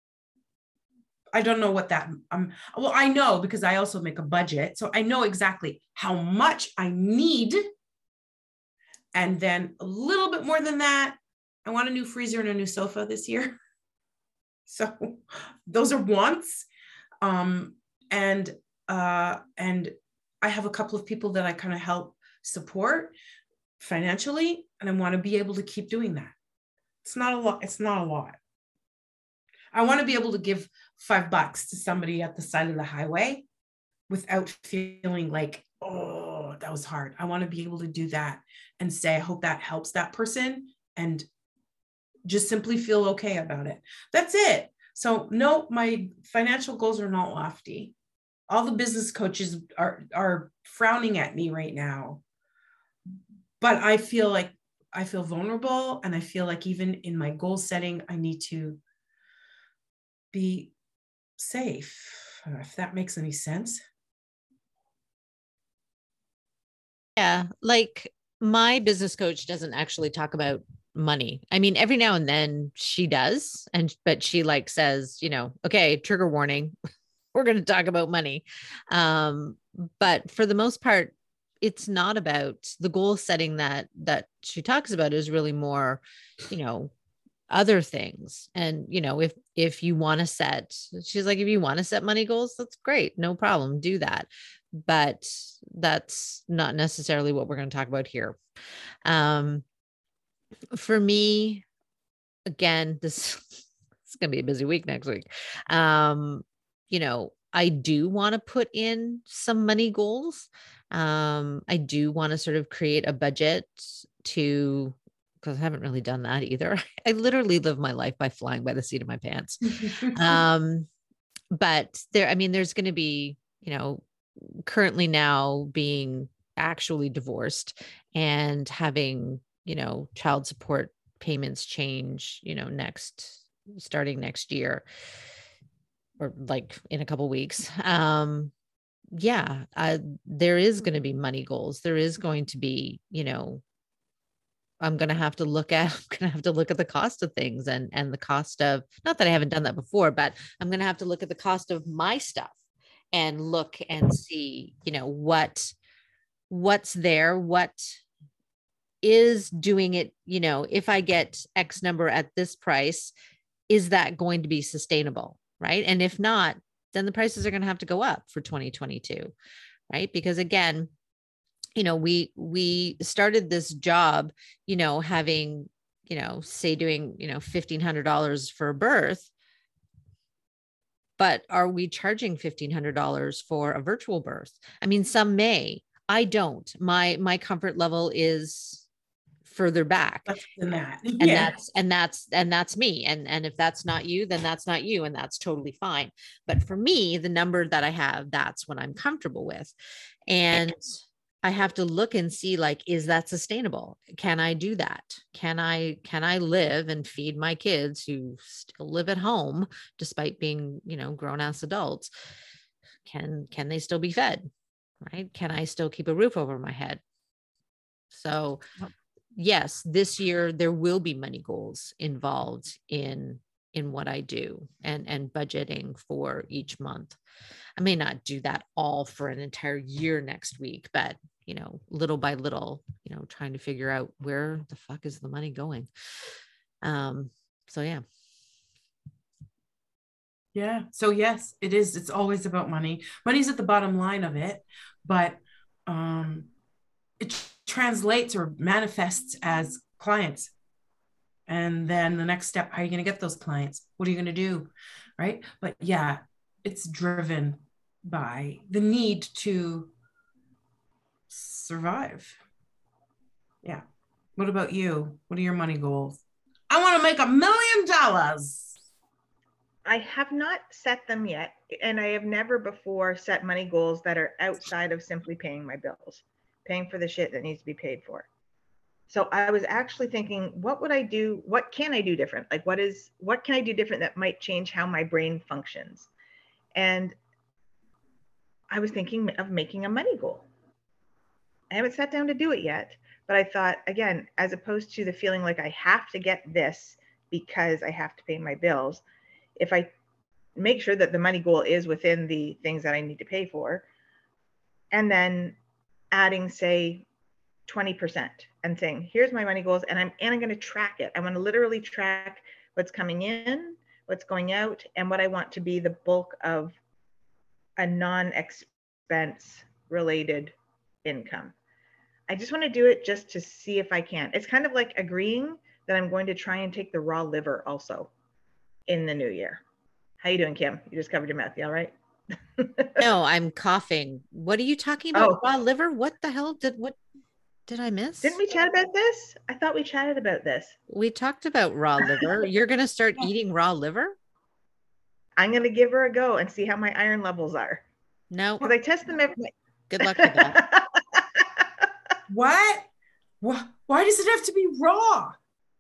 I don't know what that, um, well, I know because I also make a budget. So I know exactly how much I need. And then a little bit more than that, I want a new freezer and a new sofa this year. So those are wants. Um, and Uh, and I have a couple of people that I kind of help support financially, and I want to be able to keep doing that. It's not a lot. It's not a lot. I want to be able to give five bucks to somebody at the side of the highway without feeling like, oh, that was hard. I want to be able to do that and say, I hope that helps that person, and just simply feel okay about it. That's it. So no, my financial goals are not lofty. All the business coaches are, are frowning at me right now, but I feel like I feel vulnerable. And I feel like even in my goal setting, I need to be safe, if that makes any sense. Yeah. Like, my business coach doesn't actually talk about money. I mean, every now and then she does. And, but she like says, you know, okay, trigger warning. We're going to talk about money. Um, but for the most part, it's not about the goal setting that, that she talks about is really more, you know, other things. And, you know, if, if you want to set, she's like, if you want to set money goals, that's great. No problem. Do that. But that's not necessarily what we're going to talk about here. Um, for me, again, this is going to be a busy week next week. Um, you know, I do want to put in some money goals. Um, I do want to sort of create a budget to, because I haven't really done that either. I literally live my life by flying by the seat of my pants. um, but there, I mean, there's going to be, you know, currently now being actually divorced and having, you know, child support payments change, you know, next, starting next year, or like in a couple weeks. Um, yeah, uh, there is going to be money goals. There is going to be, you know, I'm going to have to look at, I'm going to have to look at the cost of things and, and the cost of, not that I haven't done that before, but I'm going to have to look at the cost of my stuff and look and see, you know, what, what's there, what is doing it, you know, if I get X number at this price, is that going to be sustainable? Right. And if not, then the prices are going to have to go up for twenty twenty-two. Right. Because again, you know, we, we started this job, you know, having, you know, say doing, you know, fifteen hundred dollars for a birth, but are we charging fifteen hundred dollars for a virtual birth? I mean, some may, I don't, my, my comfort level is further back. Than that. And Yeah. that's, and that's, and that's me. And, and if that's not you, then that's not you. And that's totally fine. But for me, the number that I have, that's what I'm comfortable with. And I have to look and see, like, is that sustainable? Can I do that? Can I, can I live and feed my kids who still live at home, despite being, you know, grown ass adults? Can, can they still be fed? right? Can I still keep a roof over my head? So yes, this year there will be money goals involved in in what I do and and budgeting for each month. I may not do that all for an entire year next week, but you know, little by little, you know, trying to figure out where the fuck is the money going. Um, so yeah. Yeah. So yes, it is. It's always about money. Money's at the bottom line of it, but um, it translates or manifests as clients. And then the next step, how are you going to get those clients? What are you going to do? Right. But yeah, it's driven by the need to survive. Yeah. What about you? What are your money goals? I want to make a million dollars. I have not set them yet, and I have never before set money goals that are outside of simply paying my bills, paying for the shit that needs to be paid for. So I was actually thinking, what would I do? What can I do different? Like, what is, what can I do different that might change how my brain functions? And I was thinking of making a money goal. I haven't sat down to do it yet, but I thought, again, as opposed to the feeling like I have to get this because I have to pay my bills, if I make sure that the money goal is within the things that I need to pay for, and then adding, say, twenty percent and saying, here's my money goals, and I'm and I'm going to track it. I want to literally track what's coming in, what's going out, and what I want to be the bulk of a non-expense related income. I just want to do it just to see if I can. It's kind of like agreeing that I'm going to try and take the raw liver also in the new year. How you doing, Kim? You just covered your mouth. You all right? No, I'm coughing. What are you talking about? Oh. Raw liver? What the hell did what did I miss? Didn't we chat about this? I thought we chatted about this. We talked about raw liver. You're going to start eating raw liver? I'm going to give her a go and see how my iron levels are. No. Because I test them every. Good luck with that. What? Why, why does it have to be raw?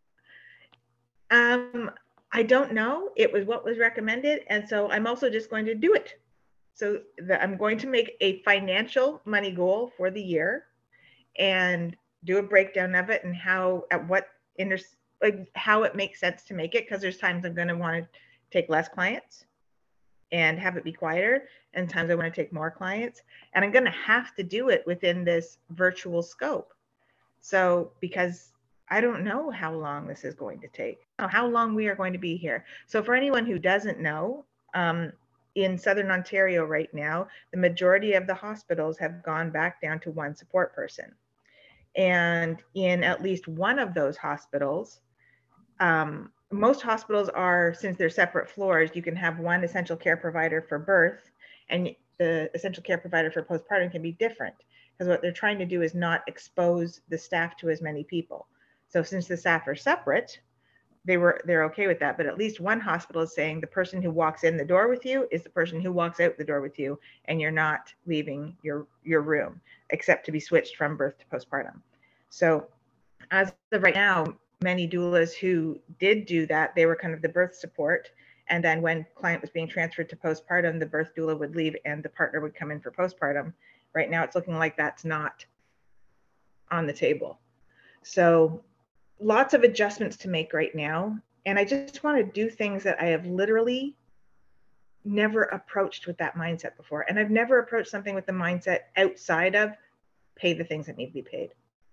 Um, I don't know. It was what was recommended. And so I'm also just going to do it. So the, I'm going to make a financial money goal for the year and do a breakdown of it and how, at what, inter, like how it makes sense to make it. Because there's times I'm going to want to take less clients and have it be quieter, and times I want to take more clients. And I'm going to have to do it within this virtual scope. So, because I don't know how long this is going to take, how long we are going to be here. So for anyone who doesn't know, um, in Southern Ontario right now, the majority of the hospitals have gone back down to one support person. And in at least one of those hospitals, um, most hospitals are, since they're separate floors, you can have one essential care provider for birth, and the essential care provider for postpartum can be different, because what they're trying to do is not expose the staff to as many people. So since the staff are separate, they were they're okay with that. But at least one hospital is saying the person who walks in the door with you is the person who walks out the door with you, and you're not leaving your your room except to be switched from birth to postpartum. So as of right now, many doulas who did do that, they were kind of the birth support. And then when client was being transferred to postpartum, the birth doula would leave and the partner would come in for postpartum. Right now, it's looking like that's not on the table. So lots of adjustments to make right now. And I just want to do things that I have literally never approached with that mindset before. And I've never approached something with the mindset outside of pay the things that need to be paid.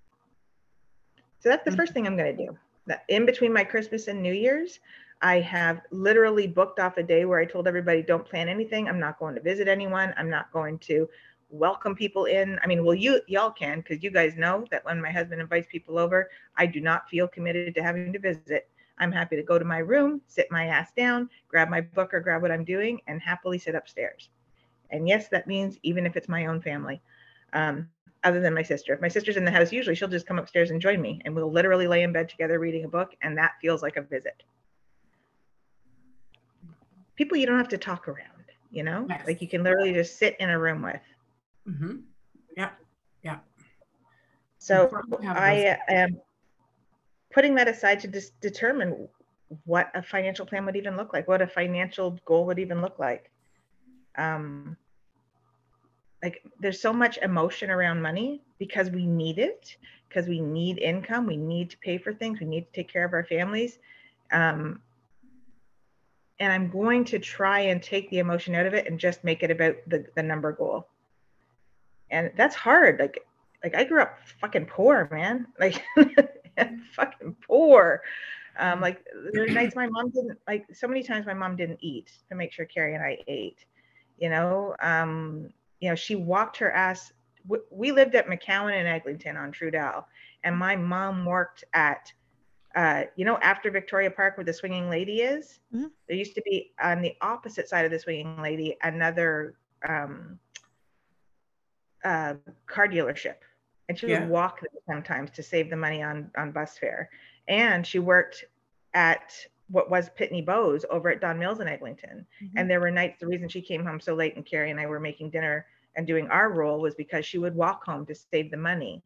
So that's the mm-hmm. first thing I'm going to do. That in between my Christmas and New Year's, I have literally booked off a day where I told everybody, don't plan anything. I'm not going to visit anyone. I'm not going to welcome people in. I mean, well, you y'all can, because you guys know that when my husband invites people over, I do not feel committed to having to visit. I'm happy to go to my room, sit my ass down, grab my book or grab what I'm doing, and happily sit upstairs. And yes, that means even if it's my own family, um, other than my sister. If my sister's in the house, usually she'll just come upstairs and join me, and we'll literally lay in bed together reading a book, and that feels like a visit. People you don't have to talk around, you know, yes. Like you can literally just sit in a room with. Mm-hmm. Yeah, yeah. So I am putting that aside to just determine what a financial plan would even look like, what a financial goal would even look like. Um, like there's so much emotion around money because we need it, because we need income, we need to pay for things, we need to take care of our families. Um, and I'm going to try and take the emotion out of it and just make it about the, the number goal. And that's hard. Like, like I grew up fucking poor, man. Like fucking poor. Um, like there were nights my mom didn't, like so many times my mom didn't eat to make sure Carrie and I ate, you know, um, you know, she walked her ass. We lived at McCowan and Eglinton on Trudell, and my mom worked at, uh, you know, after Victoria Park where the Swinging Lady is, mm-hmm. There used to be on the opposite side of the Swinging Lady, another um, uh, car dealership. And she yeah. would walk there sometimes to save the money on, on bus fare. And she worked at what was Pitney Bowes over at Don Mills in Eglinton. Mm-hmm. And there were nights, the reason she came home so late and Carrie and I were making dinner and doing our role was because she would walk home to save the money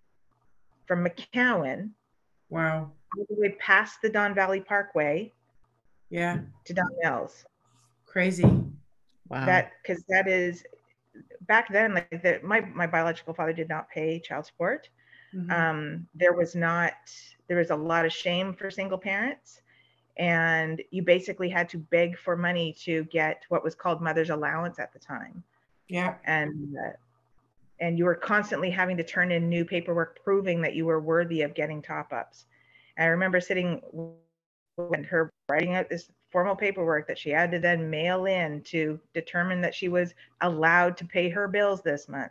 from McCowan. Wow. All the way past the Don Valley Parkway. Yeah. To Don Mills. Crazy. Wow. That, because that is, back then, like the, my, my biological father did not pay child support. Mm-hmm. Um, there was not, there was a lot of shame for single parents. And you basically had to beg for money to get what was called mother's allowance at the time. Yeah. And, uh, and you were constantly having to turn in new paperwork proving that you were worthy of getting top-ups. And I remember sitting with her writing out this formal paperwork that she had to then mail in to determine that she was allowed to pay her bills this month.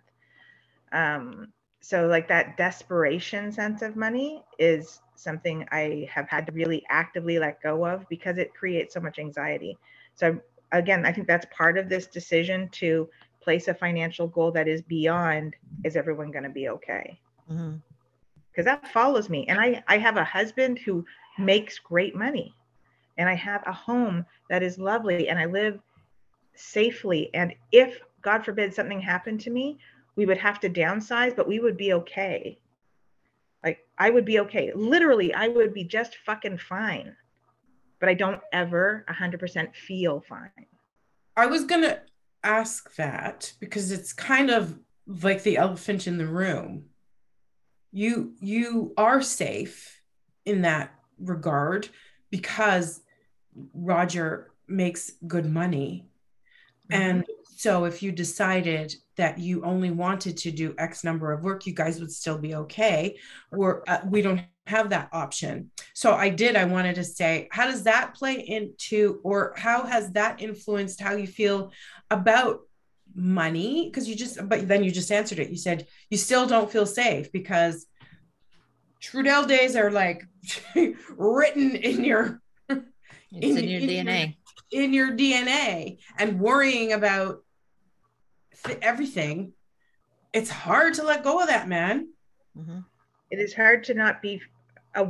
Um, so like that desperation sense of money is something I have had to really actively let go of because it creates so much anxiety. So again, I think that's part of this decision to place a financial goal that is beyond, is everyone going to be okay? Mm-hmm. Because that follows me. And I, I have a husband who makes great money. And I have a home that is lovely. And I live safely. And if, God forbid, something happened to me, we would have to downsize, but we would be okay. Like, I would be okay. Literally, I would be just fucking fine. But I don't ever one hundred percent feel fine. I was going to ask that because it's kind of like the elephant in the room. You you are safe in that regard because Roger makes good money. Mm-hmm. And so if you decided that you only wanted to do X number of work, you guys would still be okay. Or uh, we don't have that option. So I did, I wanted to say, how does that play into, or how has that influenced how you feel about money? Because you just, but then you just answered it. You said you still don't feel safe because Trudell days are like written in your, it's in, in your in D N A. Your, in your D N A, and worrying about th- everything. It's hard to let go of that, man. Mm-hmm. It is hard to not be a,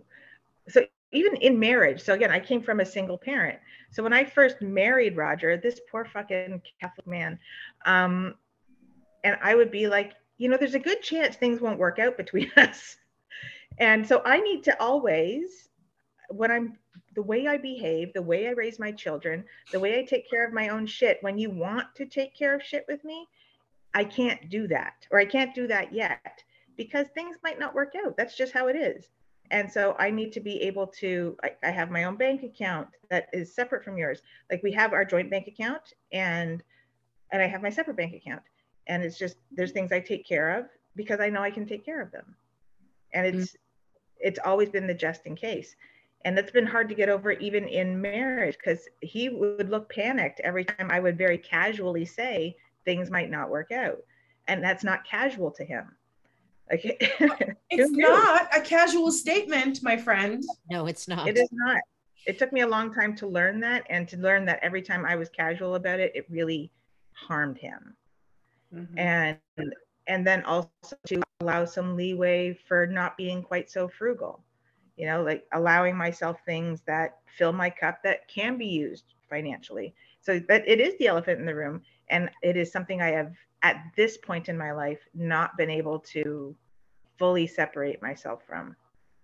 so even in marriage. So again, I came from a single parent. So when I first married Roger, this poor fucking Catholic man, um, and I would be like, you know, there's a good chance things won't work out between us. And so I need to always, when I'm, the way I behave, the way I raise my children, the way I take care of my own shit, when you want to take care of shit with me, I can't do that, or I can't do that yet, because things might not work out. That's just how it is. And so I need to be able to, I, I have my own bank account that is separate from yours. Like we have our joint bank account and, and I have my separate bank account. And it's just, there's things I take care of because I know I can take care of them. And it's, mm-hmm. it's always been the just in case. And that's been hard to get over even in marriage, because he would look panicked every time I would very casually say things might not work out. And that's not casual to him. Like, it's not a casual statement, my friend. No, it's not. It is not. It took me a long time to learn that, and to learn that every time I was casual about it, it really harmed him. Mm-hmm. And and then also to allow some leeway for not being quite so frugal. You know, like allowing myself things that fill my cup that can be used financially. So that it is the elephant in the room. And it is something I have, at this point in my life, not been able to fully separate myself from.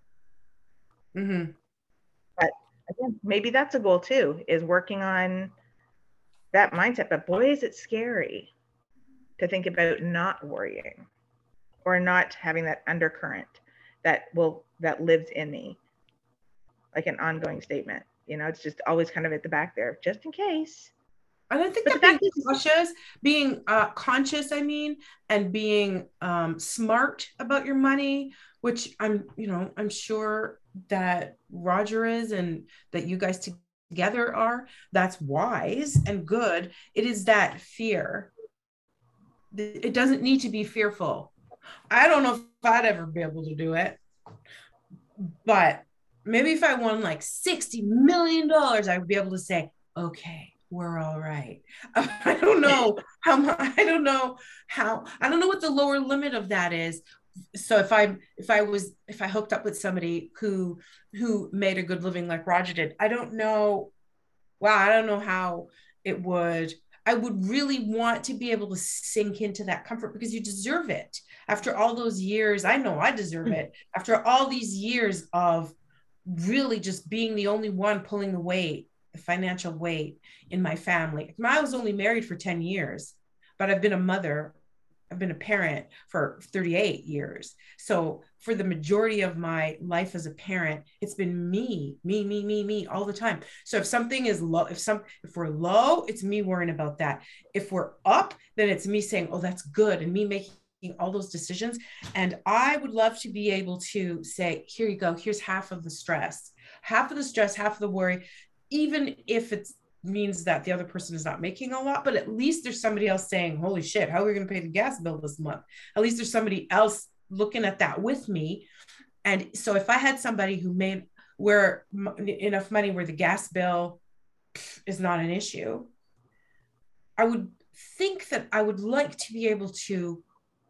Mm-hmm. But again, maybe that's a goal too, is working on that mindset. But boy, is it scary. to think about not worrying or not having that undercurrent that will, that lives in me, like an ongoing statement. You know, it's just always kind of at the back there, just in case. And I think But that the being fact is- cautious, being uh, conscious, I mean, and being um, smart about your money, which I'm, you know, I'm sure that Roger is and that you guys together are, that's wise and good. It is that fear. It doesn't need to be fearful. I don't know if I'd ever be able to do it, but maybe if I won like sixty million dollars, I would be able to say, okay, we're all right. I don't know how much, I don't know how, I don't know what the lower limit of that is. So if I, if I was, if I hooked up with somebody who, who made a good living like Roger did, I don't know. Wow. I don't know how it would, I would really want to be able to sink into that comfort because you deserve it. After all those years, I know I deserve it. After all these years of really just being the only one pulling the weight, the financial weight in my family. I was only married for ten years, but I've been a mother, I've been a parent for thirty-eight years. So for the majority of my life as a parent, it's been me, me, me, me, me all the time. So if something is low, if some, if we're low, it's me worrying about that. If we're up, then it's me saying, oh, that's good. And me making all those decisions. And I would love to be able to say, here you go, here's half of the stress, half of the stress, half of the worry, even if it means that the other person is not making a lot, but at least there's somebody else saying, holy shit, how are we going to pay the gas bill this month? At least there's somebody else looking at that with me. And so if I had somebody who made where enough money where the gas bill is not an issue, I would think that I would like to be able to,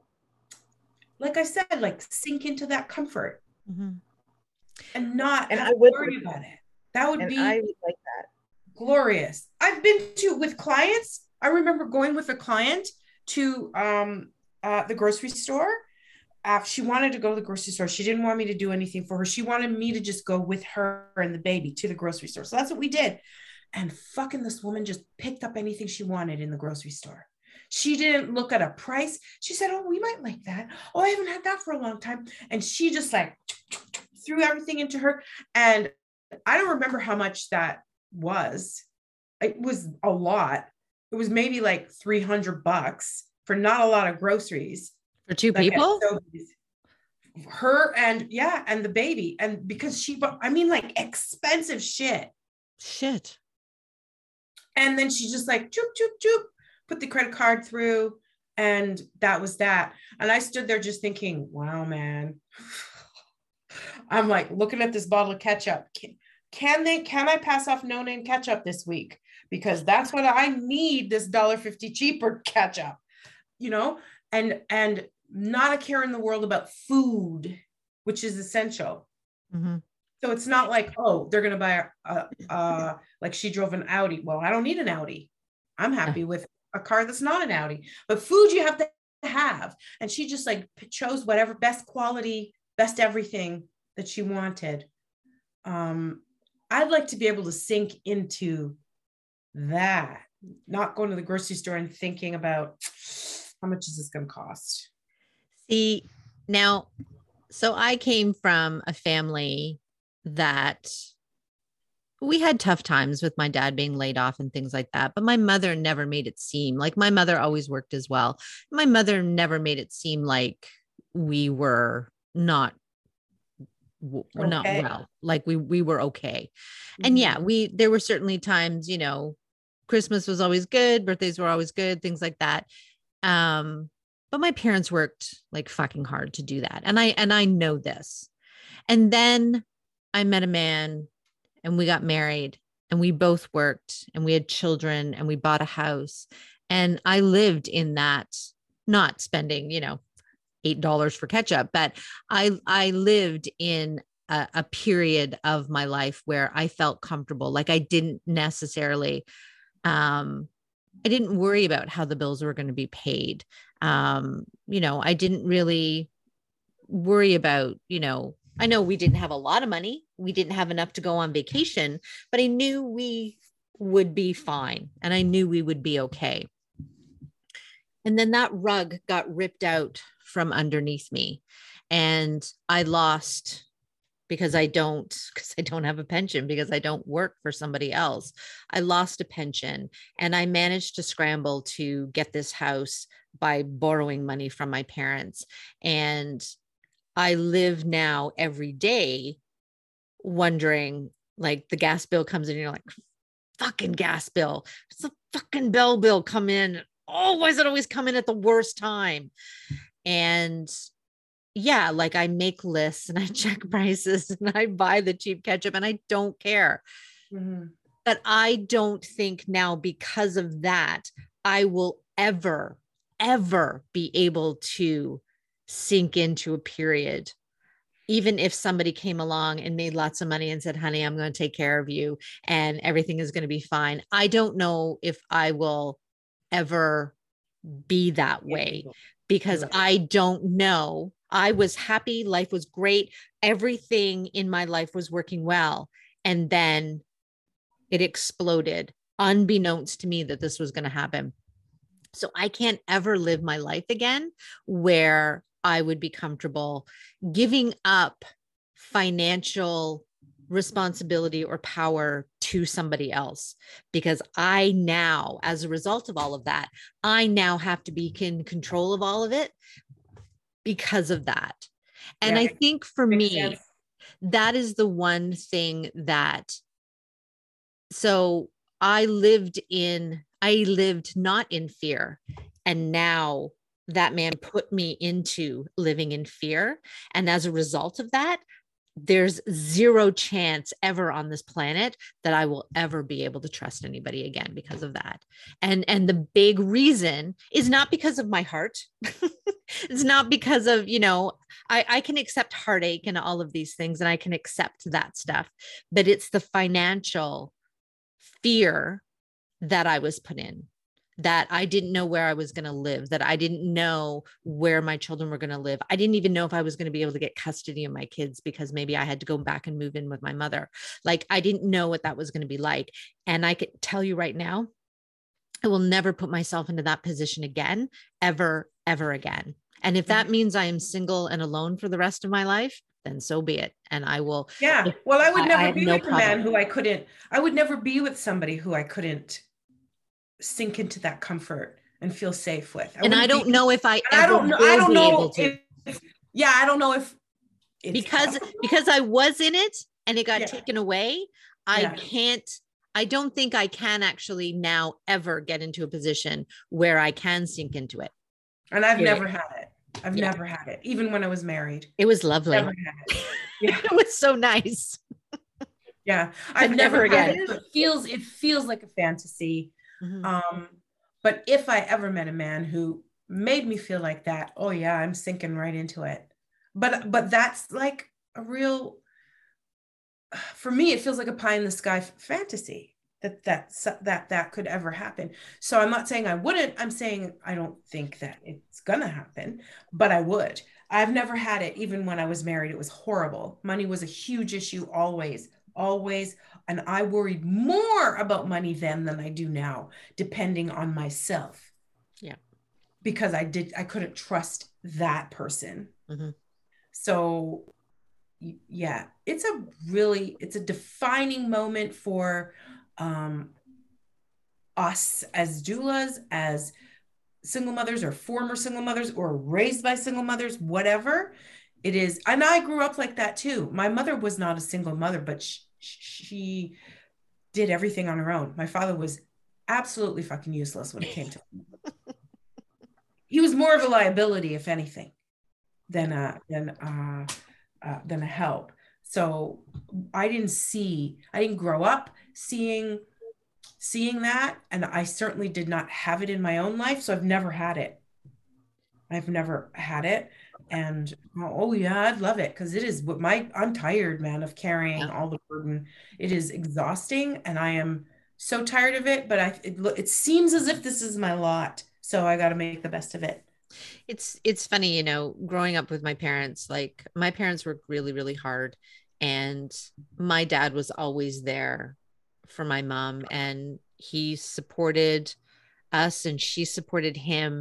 like I said, like sink into that comfort mm-hmm. and not and have I would to worry about it. That would and be I would like that. Glorious. I've been to with clients. I remember going with a client to um, uh, the grocery store. Uh, she wanted to go to the grocery store. She didn't want me to do anything for her. She wanted me to just go with her and the baby to the grocery store. So that's what we did. And fucking this woman just picked up anything she wanted in the grocery store. She didn't look at a price. She said, oh, we might like that. Oh, I haven't had that for a long time. And she just like threw everything into her. And I don't remember how much that was. It was a lot. It was maybe like three hundred bucks for not a lot of groceries. For two like people? Her and yeah, and the baby. And because she bought, I mean, like expensive shit. Shit. And then she just like, choop, choop, choop, put the credit card through. And that was that. And I stood there just thinking, wow, man. I'm like looking at this bottle of ketchup. Can, can they, can I pass off no name ketchup this week? Because that's what I need, this one dollar fifty cheaper ketchup, you know, and, and not a care in the world about food, which is essential. Mm-hmm. So it's not like, oh, they're going to buy a, a, a, like she drove an Audi. Well, I don't need an Audi. I'm happy with a car that's not an Audi, but food you have to have. And she just like chose whatever best quality, best everything that she wanted. Um, I'd like to be able to sink into that, not going to the grocery store and thinking about how much is this going to cost. See, now, so I came from a family that we had tough times with my dad being laid off and things like that. But my mother never made it seem like my mother always worked as well. My mother never made it seem like we were not, okay. not well, like we, we were okay. Mm-hmm. And yeah, we, there were certainly times, you know, Christmas was always good. Birthdays were always good, things like that. Um, but my parents worked like fucking hard to do that. And I, and I know this. And then I met a man and we got married and we both worked and we had children and we bought a house. And I lived in that, not spending, you know, eight dollars for ketchup, but I, I lived in a, a period of my life where I felt comfortable. Like I didn't necessarily, um, I didn't worry about how the bills were going to be paid. Um, you know, I didn't really worry about, you know, I know we didn't have a lot of money. We didn't have enough to go on vacation, but I knew we would be fine. And I knew we would be okay. And then that rug got ripped out from underneath me. And I lost, because I don't, because I don't have a pension, because I don't work for somebody else. I lost a pension, and I managed to scramble to get this house by borrowing money from my parents. And I live now every day wondering, like, the gas bill comes in, and you're like, fucking gas bill. It's a fucking bell bill come in. Oh, why does it always come in at the worst time? And yeah, like, I make lists and I check prices and I buy the cheap ketchup and I don't care. Mm-hmm. But I don't think now, because of that, I will ever, ever be able to sink into a period. Even if somebody came along and made lots of money and said, honey, I'm going to take care of you and everything is going to be fine, I don't know if I will ever be that way, because I don't know. I was happy. Life was great. Everything in my life was working well. And then it exploded, unbeknownst to me that this was going to happen. So I can't ever live my life again where I would be comfortable giving up financial responsibility or power to somebody else, because I now, as a result of all of that, I now have to be in control of all of it because of that. And yeah, I think for me, sense. That is the one thing that, so I lived in, I lived not in fear. And now that man put me into living in fear. And as a result of that, there's zero chance ever on this planet that I will ever be able to trust anybody again because of that. And, and the big reason is not because of my heart. It's not because of, you know, I, I can accept heartache and all of these things, and I can accept that stuff, but it's the financial fear that I was put in, that I didn't know where I was going to live, that I didn't know where my children were going to live. I didn't even know if I was going to be able to get custody of my kids, because maybe I had to go back and move in with my mother. Like, I didn't know what that was going to be like. And I could tell you right now, I will never put myself into that position again, ever, ever again. And if that means I am single and alone for the rest of my life, then so be it. And I will. Yeah. Well, I would never I, I be no with problem. a man who I couldn't, I would never be with somebody who I couldn't sink into that comfort and feel safe with. I and I don't be, know if I ever I don't know, will I don't be know able to. If, if, yeah, I don't know if it's because possible. because I was in it and it got yeah. taken away. I yeah. can't. I don't think I can actually now ever get into a position where I can sink into it. And I've yeah. never had it. I've yeah. never had it, even when I was married. It was lovely. Never had it. Yeah. It was so nice. Yeah, I've never, never again. It. It feels it feels like a fantasy. Mm-hmm. Um, but if I ever met a man who made me feel like that, oh yeah, I'm sinking right into it. But but that's like a real, for me, it feels like a pie in the sky fantasy that that that that could ever happen. So I'm not saying I wouldn't. I'm saying I don't think that it's gonna happen, but I would. I've never had it. Even when I was married, it was horrible. Money was a huge issue always. Always. And I worried more about money then than I do now, depending on myself. Yeah. Because I did, I couldn't trust that person. Mm-hmm. So yeah, it's a really, it's a defining moment for um, us as doulas, as single mothers or former single mothers or raised by single mothers, whatever it is. And I grew up like that too. My mother was not a single mother, but she, she did everything on her own. My father was absolutely fucking useless when it came to he was more of a liability, if anything, than a than uh, uh than a help. So I didn't see, I didn't grow up seeing seeing that, and I certainly did not have it in my own life. So I've never had it. I've never had it. And oh yeah, I'd love it, because it is what my I'm tired, man, of carrying yeah. all the burden. It is exhausting, and I am so tired of it. But I it, it seems as if this is my lot, so I got to make the best of it. It's it's funny, you know, growing up with my parents. Like, my parents worked really, really hard, and my dad was always there for my mom, and he supported us, and she supported him.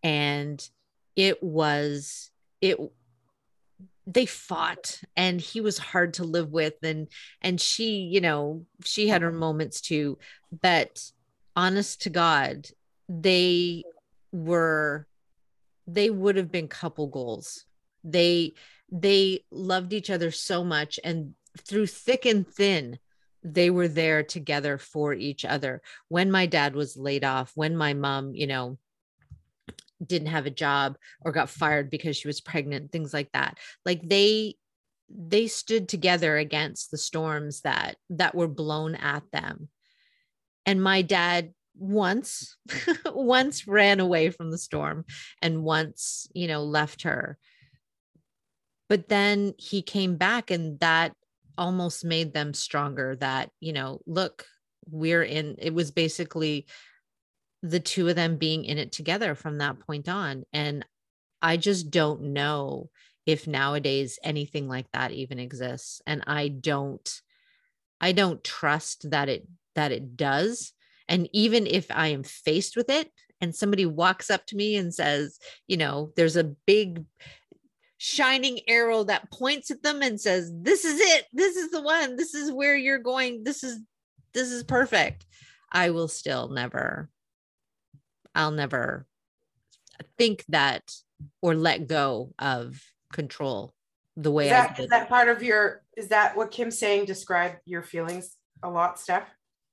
And it was, it, they fought, and he was hard to live with. And, and she, you know, she had her moments too, but honest to God, they were, they would have been couple goals. They, they loved each other so much. And through thick and thin, they were there together for each other. When my dad was laid off, when my mom, you know, didn't have a job or got fired because she was pregnant, things like that. Like they, they stood together against the storms that, that were blown at them. And my dad once, once ran away from the storm, and once, you know, left her. But then he came back, and that almost made them stronger. That, you know, look, we're in, it was basically the two of them being in it together from that point on. And I just don't know if nowadays anything like that even exists. And I don't, I don't trust that it, that it does. And even if I am faced with it and somebody walks up to me and says, you know, there's a big shining arrow that points at them and says, this is it, this is the one, this is where you're going, this is, this is perfect, I will still never, I'll never think that or let go of control the way Is that, I did. Is that part of your, is that what Kim's saying describe your feelings a lot, Steph?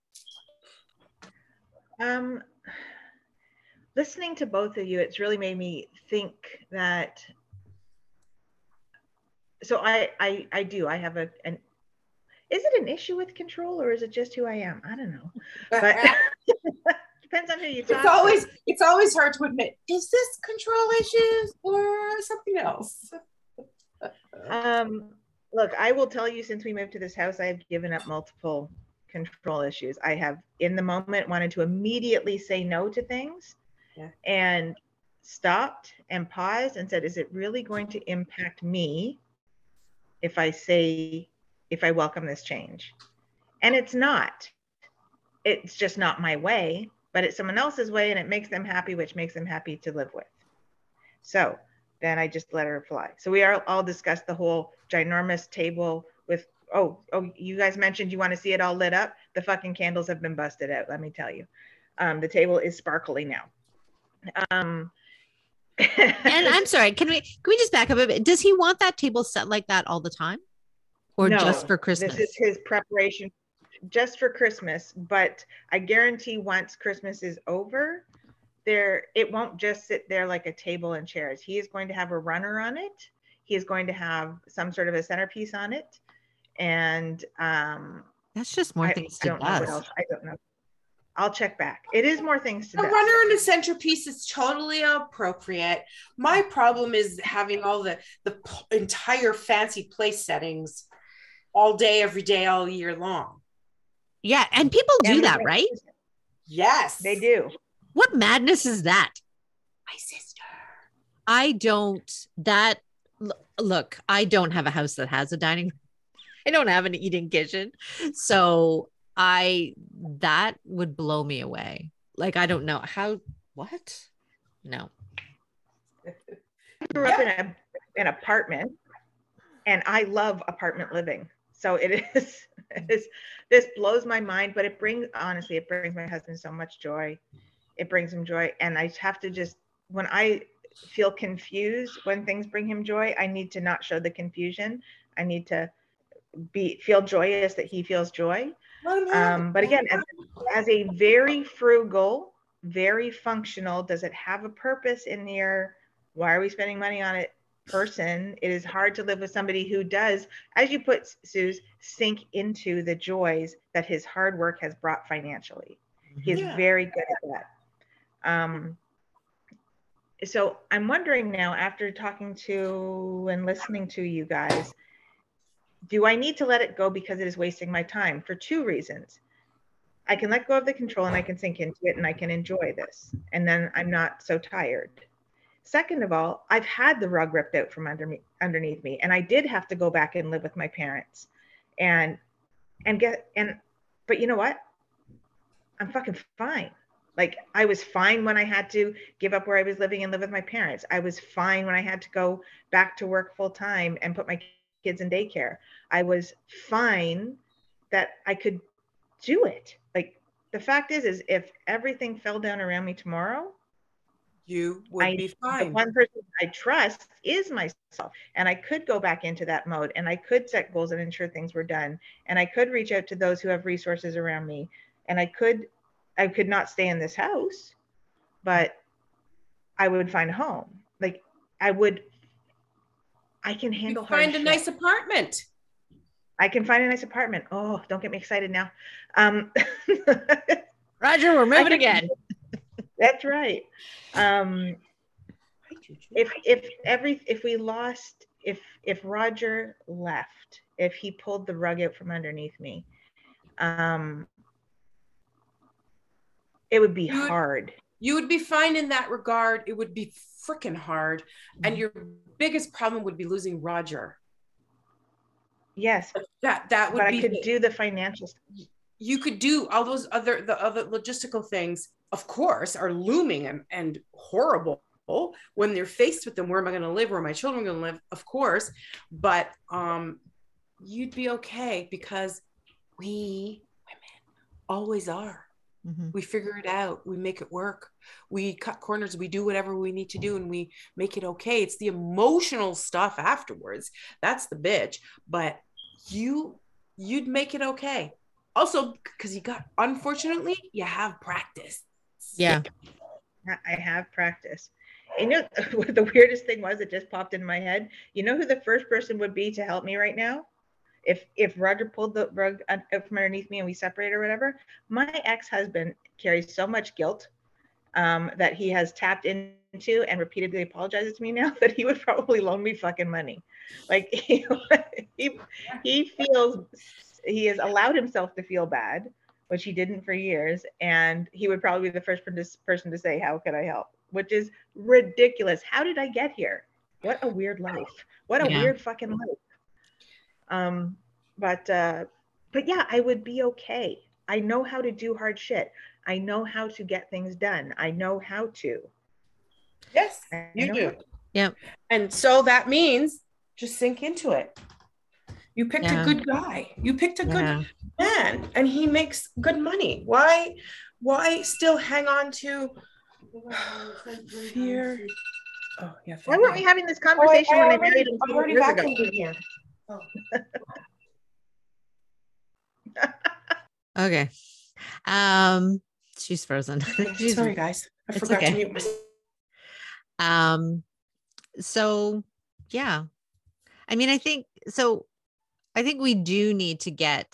Um, listening to both of you, it's really made me think that, so I, I, I do, I have a, an, is it an issue with control, or is it just who I am? I don't know, but depends on who you talk it's always to. It's always hard to admit, is this control issues or something else? Um, look, I will tell you, since we moved to this house, I have given up multiple control issues. I have, in the moment, wanted to immediately say no to things, yeah, and stopped and paused and said, is it really going to impact me if I say, if I welcome this change? And it's not. It's just not my way, but it's someone else's way, and it makes them happy, which makes them happy to live with. So then I just let her fly. So we are all discussed the whole ginormous table with, oh, oh, you guys mentioned you want to see it all lit up. The fucking candles have been busted out, let me tell you. Um, the table is sparkly now. Um, and I'm sorry, can we, can we just back up a bit? Does he want that table set like that all the time? Or no, just for Christmas? This is his preparation just for Christmas, but I guarantee once Christmas is over, there, it won't just sit there like a table and chairs. He is going to have a runner on it. He is going to have some sort of a centerpiece on it. And um, that's just more I, things I to don't dust. know what else. I don't know. I'll check back. It is more things to a dust. runner and a centerpiece is totally appropriate. My problem is having all the the entire fancy place settings all day, every day, all year long. Yeah, and people do and that, right? Yes, they do. What madness is that? My sister. I don't, that, look, I don't have a house that has a dining room. I don't have an eating kitchen. So I, that would blow me away. Like, I don't know how, what? No. I grew yeah. up in a, an apartment, and I love apartment living. So it is, it is, this blows my mind, but it brings, honestly, it brings my husband so much joy. It brings him joy. And I have to just, when I feel confused, when things bring him joy, I need to not show the confusion. I need to be, feel joyous that he feels joy. Um, but again, as, as a very frugal, very functional, does it have a purpose in here? Why are we spending money on it? Person, it is hard to live with somebody who does, as you put, Suze, sink into the joys that his hard work has brought financially. He's yeah. very good at that. Um, so I'm wondering now, after talking to and listening to you guys, do I need to let it go because it is wasting my time? For two reasons. I can let go of the control and I can sink into it and I can enjoy this. And then I'm not so tired. Second of all, I've had the rug ripped out from under me, underneath me, and I did have to go back and live with my parents, and and get and, but you know what? I'm fucking fine. Like I was fine when I had to give up where I was living and live with my parents. I was fine when I had to go back to work full time and put my kids in daycare. I was fine that I could do it. Like the fact is, is if everything fell down around me tomorrow, you would I, be the fine. one person I trust is myself. And I could go back into that mode and I could set goals and ensure things were done. And I could reach out to those who have resources around me. And I could, I could not stay in this house, but I would find a home. Like I would, I can handle hard Find a shit. nice apartment. I can find a nice apartment. Oh, don't get me excited now. Um, Roger, we're moving can, again. That's right. Um, if if every if we lost, if if Roger left, if he pulled the rug out from underneath me, um, it would be you would, hard. You would be fine in that regard. It would be freaking hard, mm-hmm. and your biggest problem would be losing Roger. Yes, that that would but be. I could do the financial stuff. You could do all those other the other logistical things, of course, are looming and, and horrible when they're faced with them. Where am I going to live? Where are my children going to live? Of course, but um, you'd be okay because we women always are. Mm-hmm. We figure it out. We make it work. We cut corners. We do whatever we need to do, and we make it okay. It's the emotional stuff afterwards. That's the bitch. But you, you'd make it okay. Also, because you got, unfortunately, you have practice. Yeah. I have practice. And you know what the weirdest thing was that just popped in my head? You know who the first person would be to help me right now? If if Roger pulled the rug out from underneath me and we separate or whatever, my ex-husband carries so much guilt um, that he has tapped into and repeatedly apologizes to me now that he would probably loan me fucking money. Like he, he, he feels, he has allowed himself to feel bad, which he didn't for years. And he would probably be the first person to say, how can I help? Which is ridiculous. How did I get here? What a weird life. What a yeah. weird fucking life. Um, but, uh, but yeah, I would be okay. I know how to do hard shit. I know how to get things done. I know how to. Yes, I you do. Yep. And so that means just sink into it. You picked yeah. a good guy. You picked a good yeah. man, and he makes good money. Why, why still hang on to fear? Oh, yeah. Why weren't we having this conversation oh, I, I when already, I married him? I'm already vacuumed here. Oh. Okay. Um, she's frozen. she's, Sorry, guys. I forgot okay. to mute myself. Um, so yeah. I mean, I think so. I think we do need to get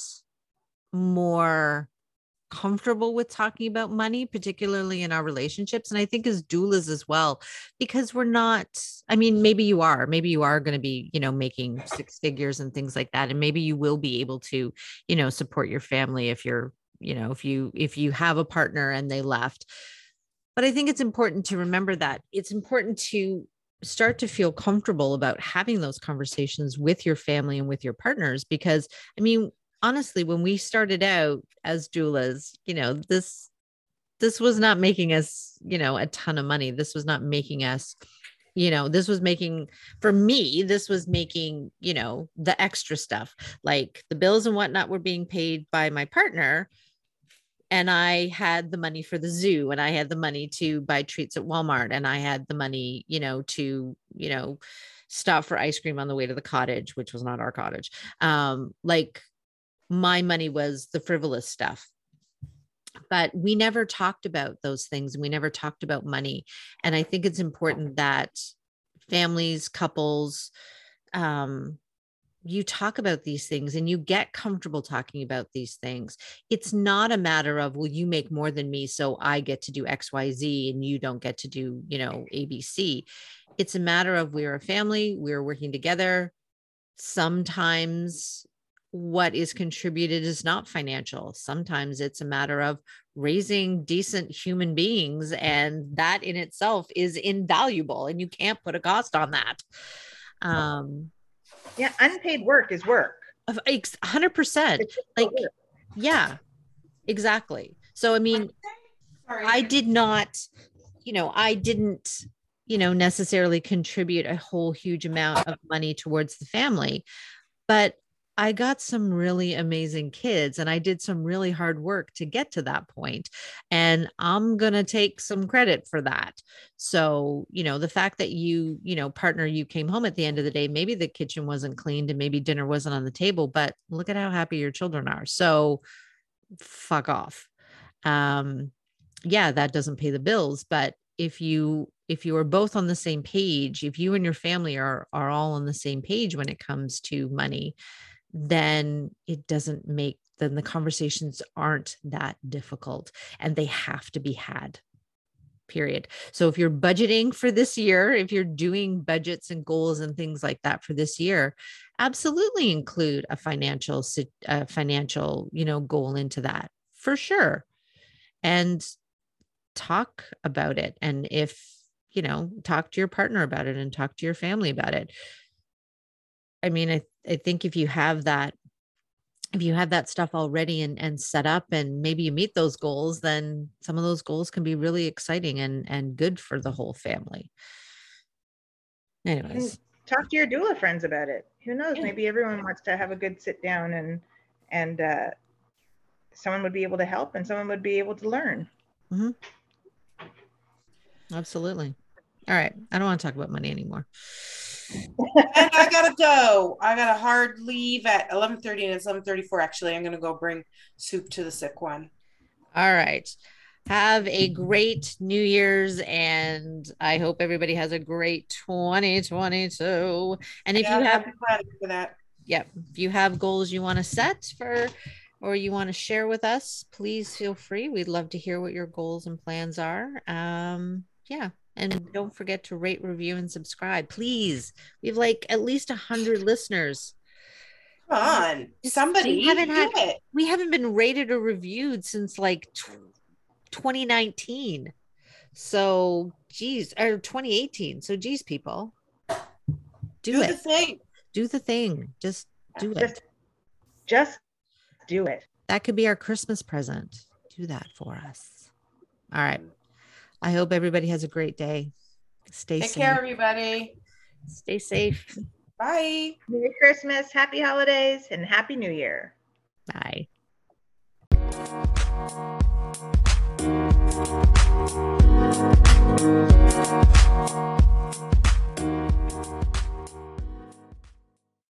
more comfortable with talking about money, particularly in our relationships. And I think as doulas as well, because we're not, I mean, maybe you are, maybe you are going to be, you know, making six figures and things like that. And maybe you will be able to, you know, support your family if you're, you know, if you, if you have a partner and they left. But I think it's important to remember that it's important to start to feel comfortable about having those conversations with your family and with your partners, because I mean, honestly, when we started out as doulas, you know, this, this was not making us, you know, a ton of money. This was not making us, you know, this was making, for me, this was making, you know, the extra stuff, like the bills and whatnot were being paid by my partner. And I had the money for the zoo, and I had the money to buy treats at Walmart, and I had the money, you know, to, you know, stop for ice cream on the way to the cottage, which was not our cottage. Um, like my money was the frivolous stuff, but we never talked about those things, and we never talked about money. And I think it's important that families, couples, um, you talk about these things and you get comfortable talking about these things. It's not a matter of, well, you make more than me, so I get to do X, Y, Z and you don't get to do, you know, A, B, C. It's a matter of, we're a family, we're working together. Sometimes what is contributed is not financial. Sometimes it's a matter of raising decent human beings, and that in itself is invaluable, and you can't put a cost on that. Um, Yeah, unpaid work is work. one hundred percent. Like, yeah, exactly. So, I mean, Sorry. I did not, you know, I didn't, you know, necessarily contribute a whole huge amount of money towards the family, but I got some really amazing kids and I did some really hard work to get to that point. And I'm going to take some credit for that. So, you know, the fact that you, you know, partner, you came home at the end of the day, maybe the kitchen wasn't cleaned and maybe dinner wasn't on the table, but look at how happy your children are. So fuck off. Um, yeah, that doesn't pay the bills, but if you if you are both on the same page, if you and your family are are all on the same page when it comes to money, then it doesn't make then the conversations aren't that difficult and they have to be had. Period. So if you're budgeting for this year, if you're doing budgets and goals and things like that for this year, absolutely include a financial a financial, you know, goal into that for sure. And talk about it. And if, you know, talk to your partner about it and talk to your family about it. I mean, I, I think if you have that, if you have that stuff already and, and set up and maybe you meet those goals, then some of those goals can be really exciting and, and good for the whole family. Anyways. Talk to your doula friends about it. Who knows? Yeah. Maybe everyone wants to have a good sit down and, and uh, someone would be able to help and someone would be able to learn. Mm-hmm. Absolutely. All right. I don't want to talk about money anymore. And I gotta go. I got a hard leave at eleven thirty and it's eleven thirty-four. Actually, I'm gonna go bring soup to the sick one. All right. Have a great New Year's, and I hope everybody has a great twenty twenty-two. And if yeah, you have for that, yep, if you have goals you want to set for or you want to share with us, please feel free. We'd love to hear what your goals and plans are. Um, yeah. And don't forget to rate, review, and subscribe. Please. We have like at least a hundred listeners. Come on. Somebody we haven't do had, it. We haven't been rated or reviewed since like twenty nineteen. So geez, or twenty eighteen. So geez, people. Do, do it. the thing. Do the thing. Just do just, it. Just do it. That could be our Christmas present. Do that for us. All right. I hope everybody has a great day. Stay Take safe. care, everybody. Stay safe. Bye. Merry Christmas, happy holidays, and Happy New Year. Bye.